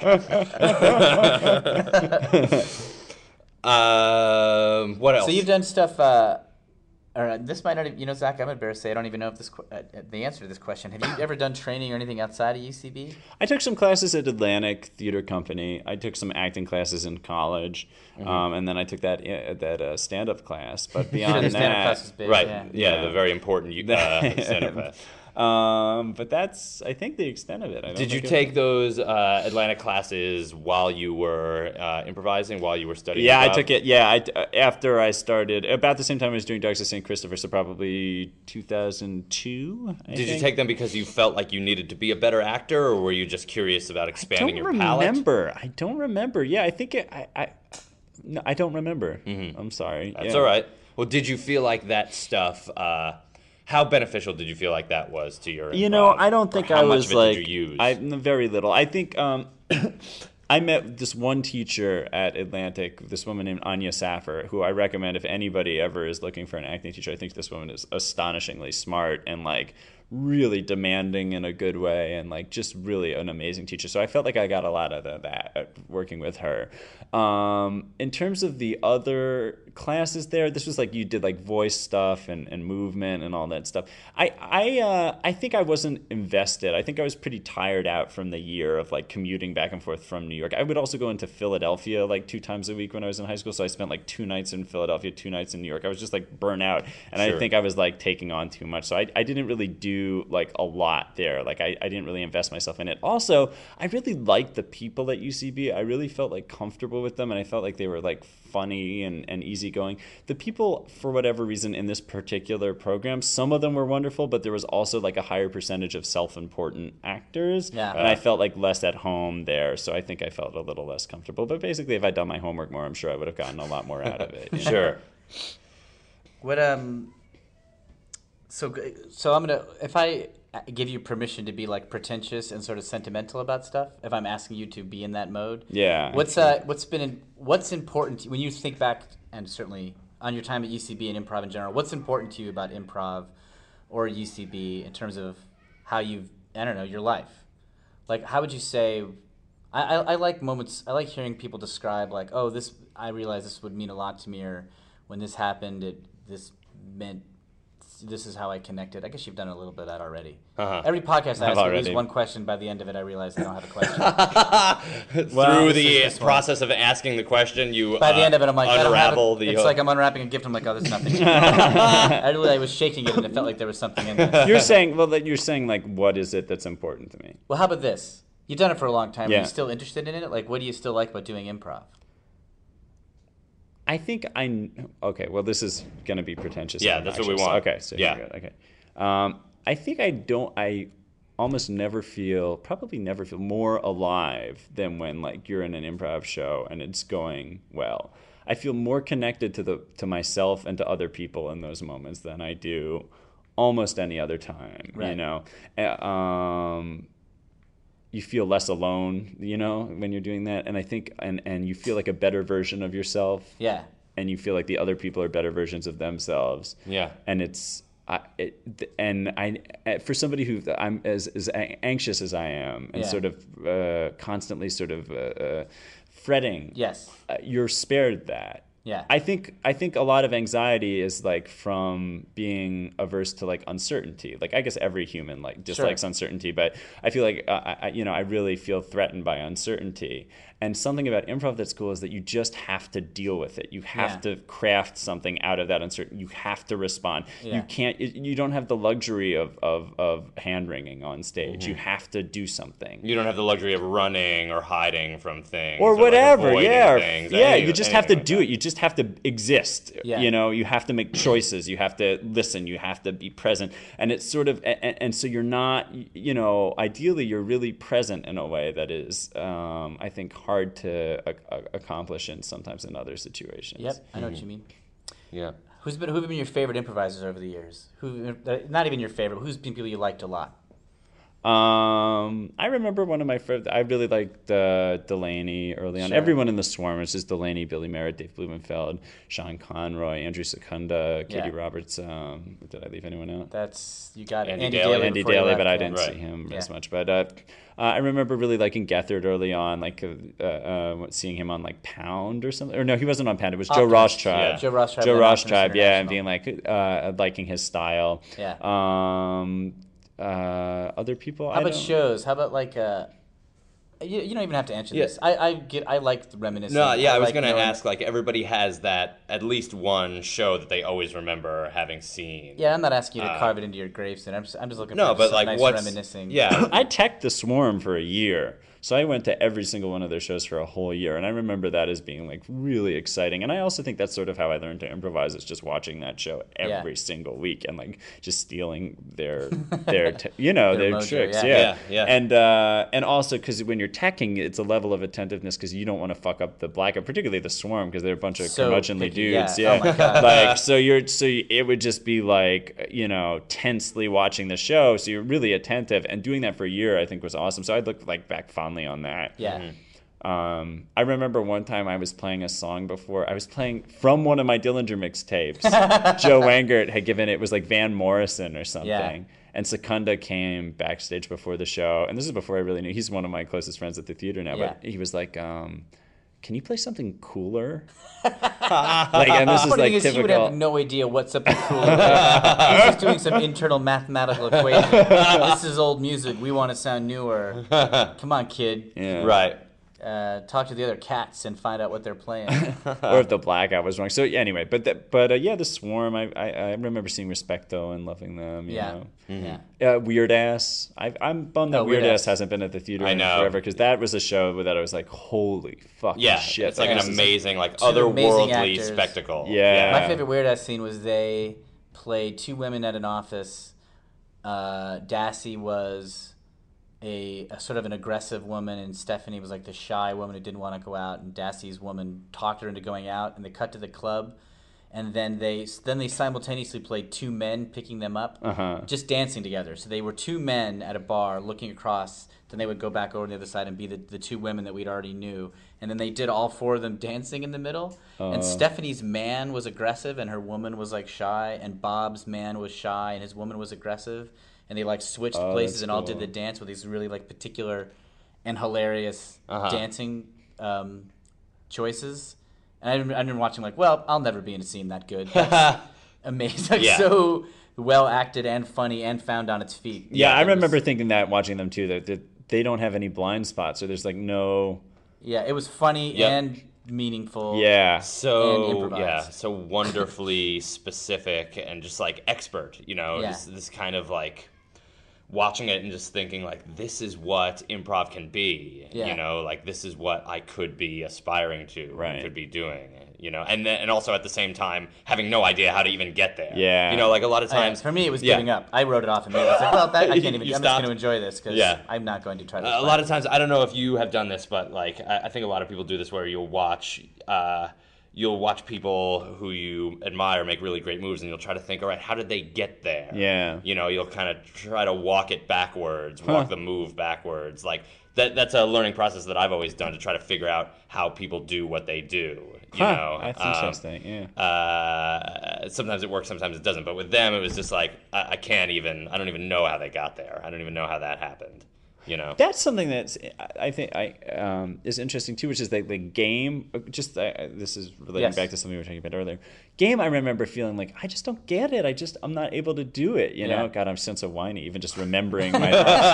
um, what else? So you've done stuff. Uh, or this might not. Even, you know, Zach, I'm embarrassed to say I don't even know if this qu- uh, uh, the answer to this question. Have you ever done training or anything outside of U C B? I took some classes at Atlantic Theater Company. I took some acting classes in college, um, and then I took that uh, that uh, stand up class. But Sure, beyond the stand-up that, class is big. right, Yeah. yeah, Yeah. the very important uh, stand-up class. Um, but that's I think the extent of it. I don't Did you think it- take those uh, Atlantic classes while you were uh, improvising, while you were studying? Yeah, I improv? took it. Yeah, I, uh, after I started, about the same time I was doing Dogs of Saint Christopher, so probably two thousand two. I Did you think. take them because you felt like you needed to be a better actor, or were you just curious about expanding I your don't palette? remember. I don't remember. Yeah, I think it, I, I, no, I don't remember. I'm sorry. That's Yeah. all right. Well, did you feel like that stuff? Uh, how beneficial did you feel like that was to your? You know, improv? I don't Or think how I much was of it like Did you use? I very little. I think um, I met this one teacher at Atlantic, this woman named Anya Saffer, who I recommend if anybody ever is looking for an acting teacher. I think this woman is astonishingly smart and like really demanding in a good way, and like just really an amazing teacher. So I felt like I got a lot of the, that uh, working with her. Um, in terms of the other classes there, this was like you did like voice stuff and, and movement and all that stuff. I I uh, I think I wasn't invested. I think I was pretty tired out from the year of like commuting back and forth from New York. I would also go into Philadelphia like two times a week when I was in high school. So I spent like two nights in Philadelphia, two nights in New York. I was just like burnt out, and I Sure. think I was like taking on too much. So I I didn't really do do like a lot there. Like I, I didn't really invest myself in it. Also, I really liked the people at U C B. I really felt like comfortable with them, and I felt like they were like funny and, and easygoing. The people, for whatever reason, in this particular program, some of them were wonderful, but there was also like a higher percentage of self-important actors, Yeah. and I felt like less at home there. So I think I felt a little less comfortable. But basically, if I'd done my homework more, I'm sure I would have gotten a lot more out of it. you know? Sure. What um. So so I'm gonna if I give you permission to be like pretentious and sort of sentimental about stuff, if I'm asking you to be in that mode. Yeah. What's uh what's been in, what's important to, when you think back, and certainly on your time at U C B and improv in general, what's important to you about improv or U C B in terms of how you've, I don't know, your life? Like, how would you say? I, I, I like moments. I like hearing people describe like, oh, this. I realized this would mean a lot to me, or when this happened, it this meant. This is how I connected. I guess you've done a little bit of that already. Uh-huh. Every podcast I Have ask at least already. one question. By the end of it, I realize I don't have a question. Through this the is this one. process of asking the question, you By the uh, end of it, I'm like, I don't have unravel a, the. it's uh, like I'm unwrapping a gift. I'm like, oh, there's nothing. I really, I was shaking it, and it felt like there was something in there. You're saying, well, that you're saying like, what is it that's important to me? Well, how about this? You've done it for a long time. Are Yeah. you still interested in it? Like, what do you still like about doing improv? I think I kn- okay. Well, this is gonna be pretentious. Yeah, and that's what we obnoxious. want. Okay, so Yeah. here we go. Okay, um, I think I don't. I almost never feel, probably never feel more alive than when like you're in an improv show and it's going well. I feel more connected to the to myself and to other people in those moments than I do almost any other time. You Right. know. Uh, Um, you feel less alone, you know, when you're doing that. And I think, and, and you feel like a better version of yourself. Yeah. And you feel like the other people are better versions of themselves. Yeah. And it's, I, it, and I, for somebody who I'm as, as anxious as I am and Yeah. sort of uh, constantly sort of uh, uh, fretting, Yes. uh, you're spared that. Yeah. I think I think a lot of anxiety is like from being averse to like uncertainty. Like I guess every human like dislikes Sure. uncertainty, but I feel like uh, I, you know I really feel threatened by uncertainty. And something about improv that's cool is that you just have to deal with it. You have Yeah. to craft something out of that uncertainty. You have to respond. Yeah. You can't. You don't have the luxury of of, of hand wringing on stage. You have to do something. You don't have the luxury of running or hiding from things Or like, whatever, avoiding yeah, or- things, yeah. any- You just have to anything like do that. it. You just have to exist. Yeah. You know, you have to make choices. You have to listen. You have to be present. And it's sort of, and, and so you're not, you know, ideally you're really present in a way that is, um, I think, hard to a, a, accomplish in sometimes in other situations. Yep. I know what you mean. Yeah. Who's been who have been your favorite improvisers over the years? Who uh, not even your favorite? Who's been people you liked a lot? Um, I remember one of my favorite. I really liked uh, Delaney early on. Sure. Everyone in the Swarm, which is Delaney, Billy Merritt, Dave Blumenfeld, Sean Conroy, Andrew Secunda, Katie Yeah. Roberts. Um, did I leave anyone out? That's you got Andy Andy, Daly. Daly. Andy before you Daly, left, but I yeah. didn't Right. see him Yeah. as much. But uh, uh, I remember really liking Gethard early on, like uh, uh, seeing him on like Pound or something. Or no, he wasn't on Pound. It was Joe Optimist, Rothschild. yeah. Joe Rothschild, Joe then Optimist Rothschild, yeah, and International. being like uh, liking his style. Yeah. Um, uh, other people. How I about don't- shows? How about like uh, you, you don't even have to answer Yeah. this. I, I get I like reminiscing. No, yeah, I was like gonna knowing- ask. Like everybody has that at least one show that they always remember having seen. Yeah, I'm not asking you to Uh, carve it into your gravestone. I'm just I'm just looking No, for but some like nice what's reminiscing. Yeah. I teched the Swarm for a year. So I went to every single one of their shows for a whole year, and I remember that as being like really exciting. And I also think that's sort of how I learned to improvise, is just watching that show every Yeah. single week and like just stealing their their t- you know Their their, mojo, tricks. yeah. Yeah, Yeah, yeah. And uh, and also because when you're teching, it's a level of attentiveness because you don't want to fuck up the blackout, particularly the Swarm, because they're a bunch of So curmudgeonly picky, dudes. yeah. Yeah, Oh my God. like so you're so you, it would just be like you know tensely watching the show. So you're really attentive, and doing that for a year I think was awesome. So I look like back fondly on that. Yeah. Um, I remember one time I was playing a song before. I was playing from one of my Dillinger mixtapes. Joe Wangert had given it, it was like Van Morrison or something. Yeah. And Secunda came backstage before the show. And this is before I really knew. He's one of my closest friends at the theater now. Yeah. But he was like, um, can you play something cooler? like, and this is Funny like thing is, he would have typical. no idea what something cool is. He's just doing some internal mathematical equation. This is old music. We want to sound newer. Come on, kid. Yeah. Right. uh, talk to the other cats and find out what they're playing. or if the blackout was wrong. So yeah, anyway, but the, but uh, yeah, the Swarm. I, I I remember seeing Respecto and loving them. You yeah, know. yeah. Uh, Weird Ass. I, I'm bummed that Oh, Weird Weird Ass Ass. hasn't been at the theater I in know. forever because that was a show that I was like, holy fucking Yeah, shit! it's like Yeah. an amazing, like Two amazing otherworldly actors. spectacle. Yeah. My favorite Weird Ass scene was they played two women at an office. Uh, Dassy was a, a sort of an aggressive woman, and Stephanie was like the shy woman who didn't want to go out. And Dassy's woman talked her into going out, and they cut to the club, and then they then they simultaneously played two men picking them up, Uh-huh. just dancing together. So they were two men at a bar looking across. Then they would go back over to the other side and be the, the two women that we'd already knew. And then they did all four of them dancing in the middle. Uh. And Stephanie's man was aggressive and her woman was like shy. And Bob's man was shy and his woman was aggressive. And they like switched Oh, places that's and all cool. did the dance with these really like particular and hilarious Uh-huh. dancing um, choices. And I remember, I remember watching like, well, I'll never be in a scene that good. That's amazing. Like, Yeah. so well acted and funny and found on its feet. Yeah, I it was- remember thinking that watching them too. That, that they don't have any blind spots, so there's like no. Yeah, it was funny Yep. and meaningful. Yeah. And So improvise. yeah, so wonderfully specific and just like expert, you know, Yeah. this, this kind of like watching it and just thinking like this is what improv can be, Yeah. you know, like this is what I could be aspiring to, Right. could be doing, you know, and then and also at the same time having no idea how to even get there. Yeah. you know, like a lot of I- times for me, it was yeah. giving up. I wrote it off immediately. I was like, well, that, I can't even. You I'm just stopped? going to enjoy this because Yeah. I'm not going to try to. a lot of times I don't know if you have done this, but like I, I think a lot of people do this where you'll watch uh, you'll watch people who you admire make really great moves and you'll try to think, all right, how did they get there? Yeah. You know, you'll kind of try to walk it backwards, walk Huh. the move backwards. Like that that's a learning process that I've always done to try to figure out how people do what they do. You Huh, know, that's Um, interesting. Yeah. uh, sometimes it works, sometimes it doesn't. But with them, it was just like I, I can't even. I don't even know how they got there. I don't even know how that happened. You know. That's something that's I think I um, is interesting too, which is that the game. Just uh, this is relating Yes. back to something we were talking about earlier. Game, I remember feeling like I just don't get it. I just I'm not able to do it. You know, Yeah. God, I'm so so whiny. Even just remembering my.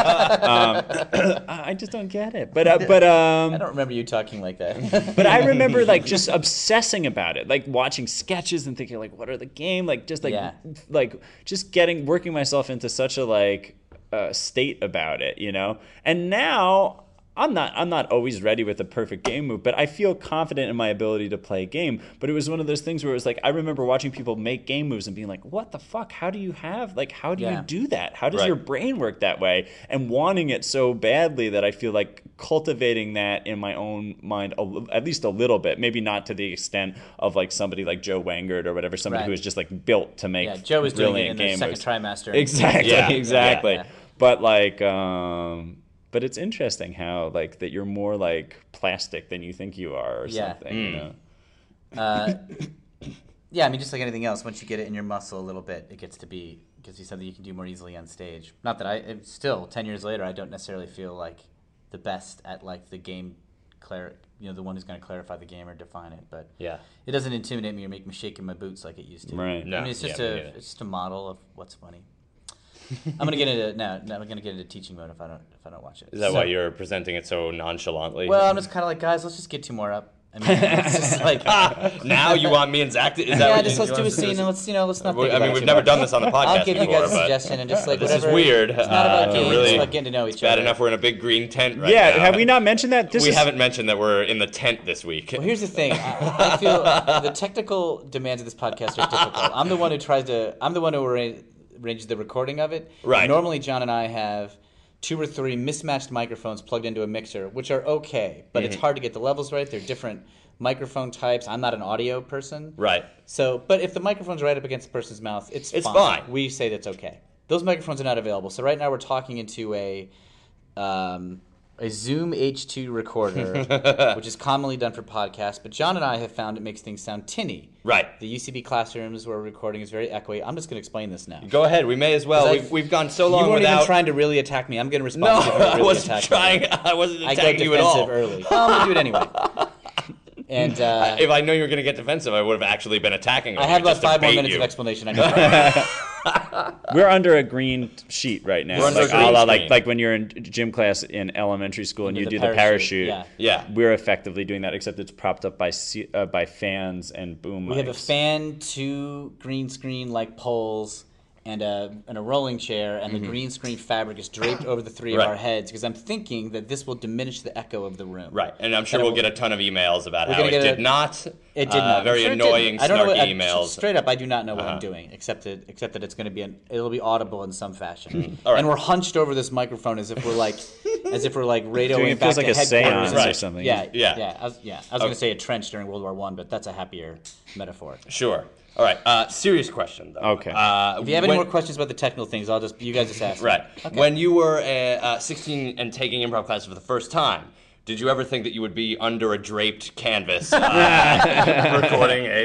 um, I I just don't get it. But uh, but um, I don't remember you talking like that. But I remember like just obsessing about it, like watching sketches and thinking like, what are the game? Like just like Yeah. like just getting working myself into such a like uh, state about it, you know. And now I'm not I'm not always ready with a perfect game move, but I feel confident in my ability to play a game. But it was one of those things where it was like I remember watching people make game moves and being like, what the fuck? How do you have like how do Yeah. you do that? How does Right. your brain work that way? And wanting it so badly that I feel like cultivating that in my own mind a, li- at least a little bit, maybe not to the extent of like somebody like Joe Wangert or whatever, somebody Right. who is just like built to make yeah, Joe was doing it brilliant in the game second moves. trimester. Exactly, Yeah. exactly. Yeah. But like, um, but it's interesting how like that you're more like plastic than you think you are, or Yeah. something. You Mm. know? Uh, yeah, I mean, just like anything else, once you get it in your muscle a little bit, it gets to be gives you something you can do more easily on stage. Not that I it, still ten years later, I don't necessarily feel like the best at like the game, clar- you know, the one who's going to clarify the game or define it. But Yeah. it doesn't intimidate me or make me shake in my boots like it used to. Right. No, I mean, it's just yeah, me a neither. it's just a model of what's funny. I'm gonna get into no, no, I'm gonna get into teaching mode if I don't if I don't watch it. Is that So- why you're presenting it so nonchalantly? Well, I'm just kind of like, guys, let's just get two more up. I mean, it's just like, now you want me and Zach to? Is that yeah, what just you, let's you do want a us to scene and let's you know let's not. We- Think I about mean, it we've too never much. done this on the podcast I'll give you before, guys a but suggestion and just like this whatever. is weird. It's not about Uh, games. really It's about getting to know each bad other. enough we're in a big green tent right Yeah, now. have we not mentioned that? This we is, haven't mentioned that we're in the tent this week. Well, here's the thing. I, I feel the technical demands of this podcast are difficult. I'm the one who tries to. I'm the one who arra- arranges the recording of it. Right. Normally, John and I have two or three mismatched microphones plugged into a mixer, which are okay, but Mm-hmm. it's hard to get the levels right. They're different microphone types. I'm not an audio person. Right. So, but if the microphone's right up against the person's mouth, it's It's fine. fine. We say that's okay. Those microphones are not available. So right now we're talking into a um, a Zoom H two recorder, which is commonly done for podcasts. But John and I have found it makes things sound tinny. Right. The U C B classrooms where we're recording is very echoey. I'm just going to explain this now. Go ahead. We may as well. 'Cause We've, I've- we've gone so You long weren't without. even trying to really attack me. I'm going to no, respond to you. I Really wasn't attack trying. Me. I wasn't I attacking go you at all. defensive early. Well, I'm going to do it anyway. And uh, If I know you were going to get defensive, I would have actually been attacking. I you have about just to five more bait minutes you. of explanation. I know. We're under a green sheet right now. We're under like, a green a la, screen. like like when you're in gym class in elementary school and You you do do the the parachute, parachute. yeah. Yeah. We're effectively doing that, except it's propped up by se- uh, by fans and boom We mics. have a fan, two green screen like poles, and a and a rolling chair, and the green screen fabric is draped over the three Right. of our heads because I'm thinking that this will diminish the echo of the room. Right, and I'm sure And it we'll will- get a ton of emails about We're how gonna it get did a- not. It did uh, not. I'm Very sure it annoying, didn't. I don't know snarky what, I- emails. Straight up, I do not know what Uh-huh. I'm doing, except that except that it's going to be an it'll be audible in some fashion. All right. And we're hunched over this microphone as if we're like as if we're like radioing Doing- it back feels like to a headquarters. seance Right. or something. Yeah, Yeah. yeah, yeah. I was, yeah. I was going to say a trench during World War One, but that's a happier metaphor. Sure. All right. Uh, serious question, though. Okay. Uh, If you have any when- more questions about the technical things, I'll just you guys just ask. me. Right. Okay. When you were uh, uh, sixteen and taking improv classes for the first time, did you ever think that you would be under a draped canvas uh, recording a?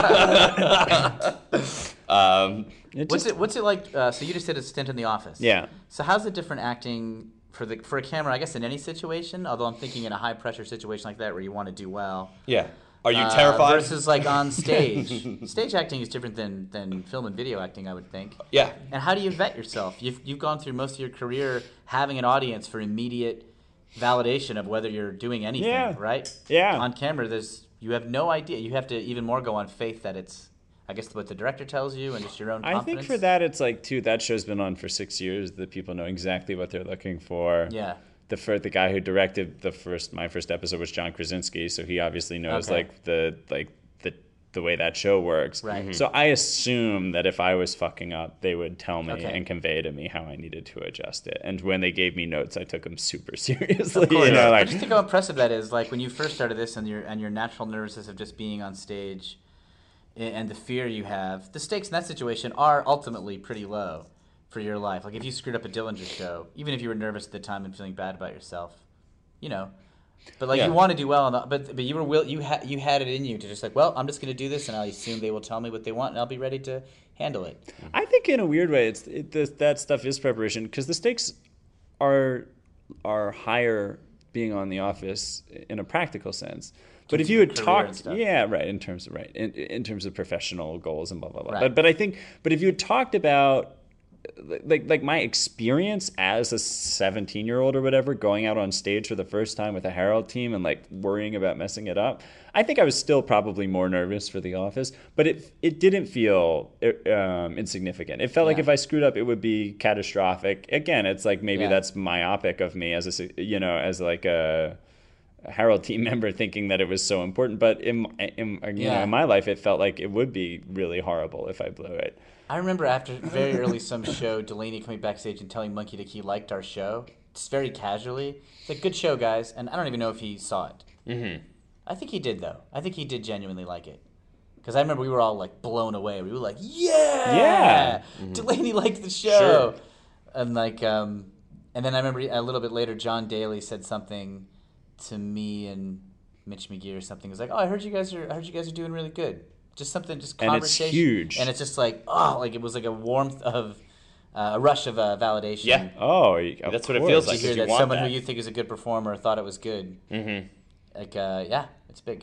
um, It What's just- it What's it like? Uh, so you just did a stint in the office. Yeah. So how's it different acting for the for a camera? I guess in any situation. Although I'm thinking in a high pressure situation like that where you want to do well. yeah. Are you Uh, terrified? versus like on stage. Stage acting is different than than film and video acting, I would think. Yeah. And how do you vet yourself? You've you've gone through most of your career having an audience for immediate validation of whether you're doing anything, Yeah. right? Yeah. On camera, there's you have no idea. You have to even more go on faith that it's, I guess, what the director tells you and just your own I confidence. think for that, it's like, too, that show's been on for six years. The people know exactly what they're looking for. Yeah. The first, the guy who directed the first, my first episode was John Krasinski, so he obviously knows Okay. like the like the the way that show works. Right. Mhm. So I assume that if I was fucking up, they would tell me Okay. and convey to me how I needed to adjust it. And when they gave me notes, I took them super seriously. course. You know, I like just think how impressive that is. Like when you first started this, and your and your natural nervousness of just being on stage, a- and the fear you have. The stakes in that situation are ultimately pretty low for your life. Like if you screwed up a Dillinger show, even if you were nervous at the time and feeling bad about yourself, you know. But like Yeah. you want to do well, on the, but but you were will you had you had it in you to just like, well, I'm just going to do this, and I assume they will tell me what they want, and I'll be ready to handle it. I think in a weird way, it's it, the, that stuff is preparation because the stakes are are higher being on The Office in a practical sense. But if terms you of had career and talked, stuff. yeah, right, in terms of right, in, in terms of professional goals and blah blah blah. Right. But but I think, but if you had talked about like like my experience as a seventeen year old or whatever going out on stage for the first time with a Herald team and like worrying about messing it up, I think I was still probably more nervous for The Office, but it it didn't feel um, insignificant. It felt like Yeah. if I screwed up, it would be catastrophic. Again, it's like maybe Yeah. that's myopic of me as a s- you know as like a a Herald team member thinking that it was so important, but in, in you know Yeah. in my life it felt like it would be really horrible if I blew it. I remember after very early some show, Delaney coming backstage and telling Monkey Dick he liked our show, just very casually. It's like, good show, guys. And I don't even know if he saw it. Mm-hmm. I think he did, though. I think he did genuinely like it. Because I remember we were all, like, blown away. We were like, yeah! Yeah! Delaney liked the show! And, like, um, and then I remember a little bit later, John Daly said something to me and Mitch McGee or something. He was like, oh, I heard you guys are, I heard you guys are doing really good. Just something, just And it's conversation. huge. And it's just like, oh, like it was like a warmth of, uh, a rush of uh, validation. Yeah. Oh, of That's what it course. feels To like. hear Because you that want someone that. who you think is a good performer thought it was good. Mm-hmm. Like, uh, yeah, it's big.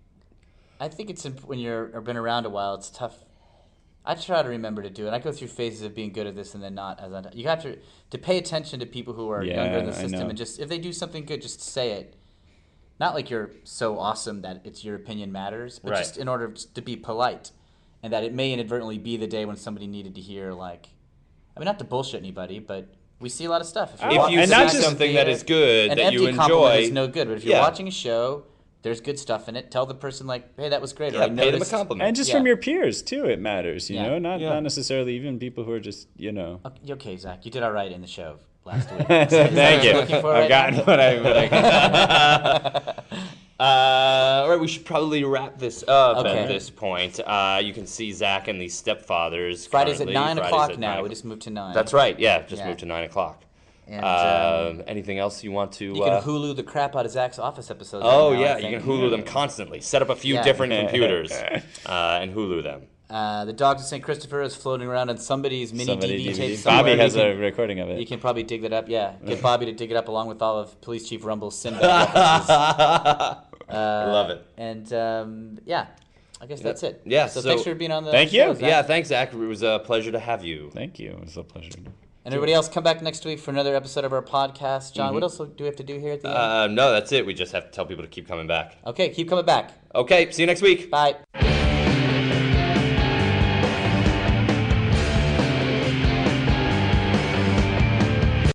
I think it's imp- when you're or been around a while, it's tough. I try to remember to do it. I go through phases of being good at this and then not. As I, you have to to pay attention to people who are Yeah, younger in the I system know. and just if they do something good, just say it. Not like you're so awesome that it's your opinion matters, but Right. just in order to be polite, and that it may inadvertently be the day when somebody needed to hear like, I mean, not to bullshit anybody, but we see a lot of stuff. Oh, If watching you and see not something just- something theater, that is good an that you empty compliment enjoy, is no good. But if you're yeah. watching a show, there's good stuff in it. Tell the person like, hey, that was great. or Yeah, I pay them a noticed. compliment. And just Yeah. from your peers too, it matters. You Yeah. know, not Yeah. not necessarily even people who are just you know. Okay, okay, Zach, you did all right in the show last week. Thank you. Looking for I've right gotten now? what I. What I Uh, all right, we should probably wrap this up Okay. at this point. Uh, you can see Zach and the Stepfathers. Fridays at currently. nine Fridays o'clock at now. nine We just moved to nine. That's right. Yeah, just Yeah. moved to nine o'clock. And, Um, um, anything else you want to? you uh, can Hulu the crap out of Zach's Office episodes. Oh right now, yeah, I you think. can Hulu them constantly. Set up a few Yeah. different computers uh, and Hulu them. Uh, the Dogs of Saint Christopher is floating around on somebody's mini Somebody D V D tape. D V D. somewhere. Bobby has you a can, recording of it. You can probably dig that up. Yeah, get Bobby to dig it up along with all of Police Chief Rumble's Sinbad references. I love it. And um, yeah, I guess that's it. Yeah, So, so- thanks for being on the Thank show, you. Zach. Yeah, thanks, Zach. It was a pleasure to have you. Thank you. It was a pleasure. And everybody else, come back next week for another episode of our podcast. John, what else do we have to do here at the end? Uh, no, that's it. We just have to tell people to keep coming back. Okay, keep coming back. Okay, see you next week. Bye.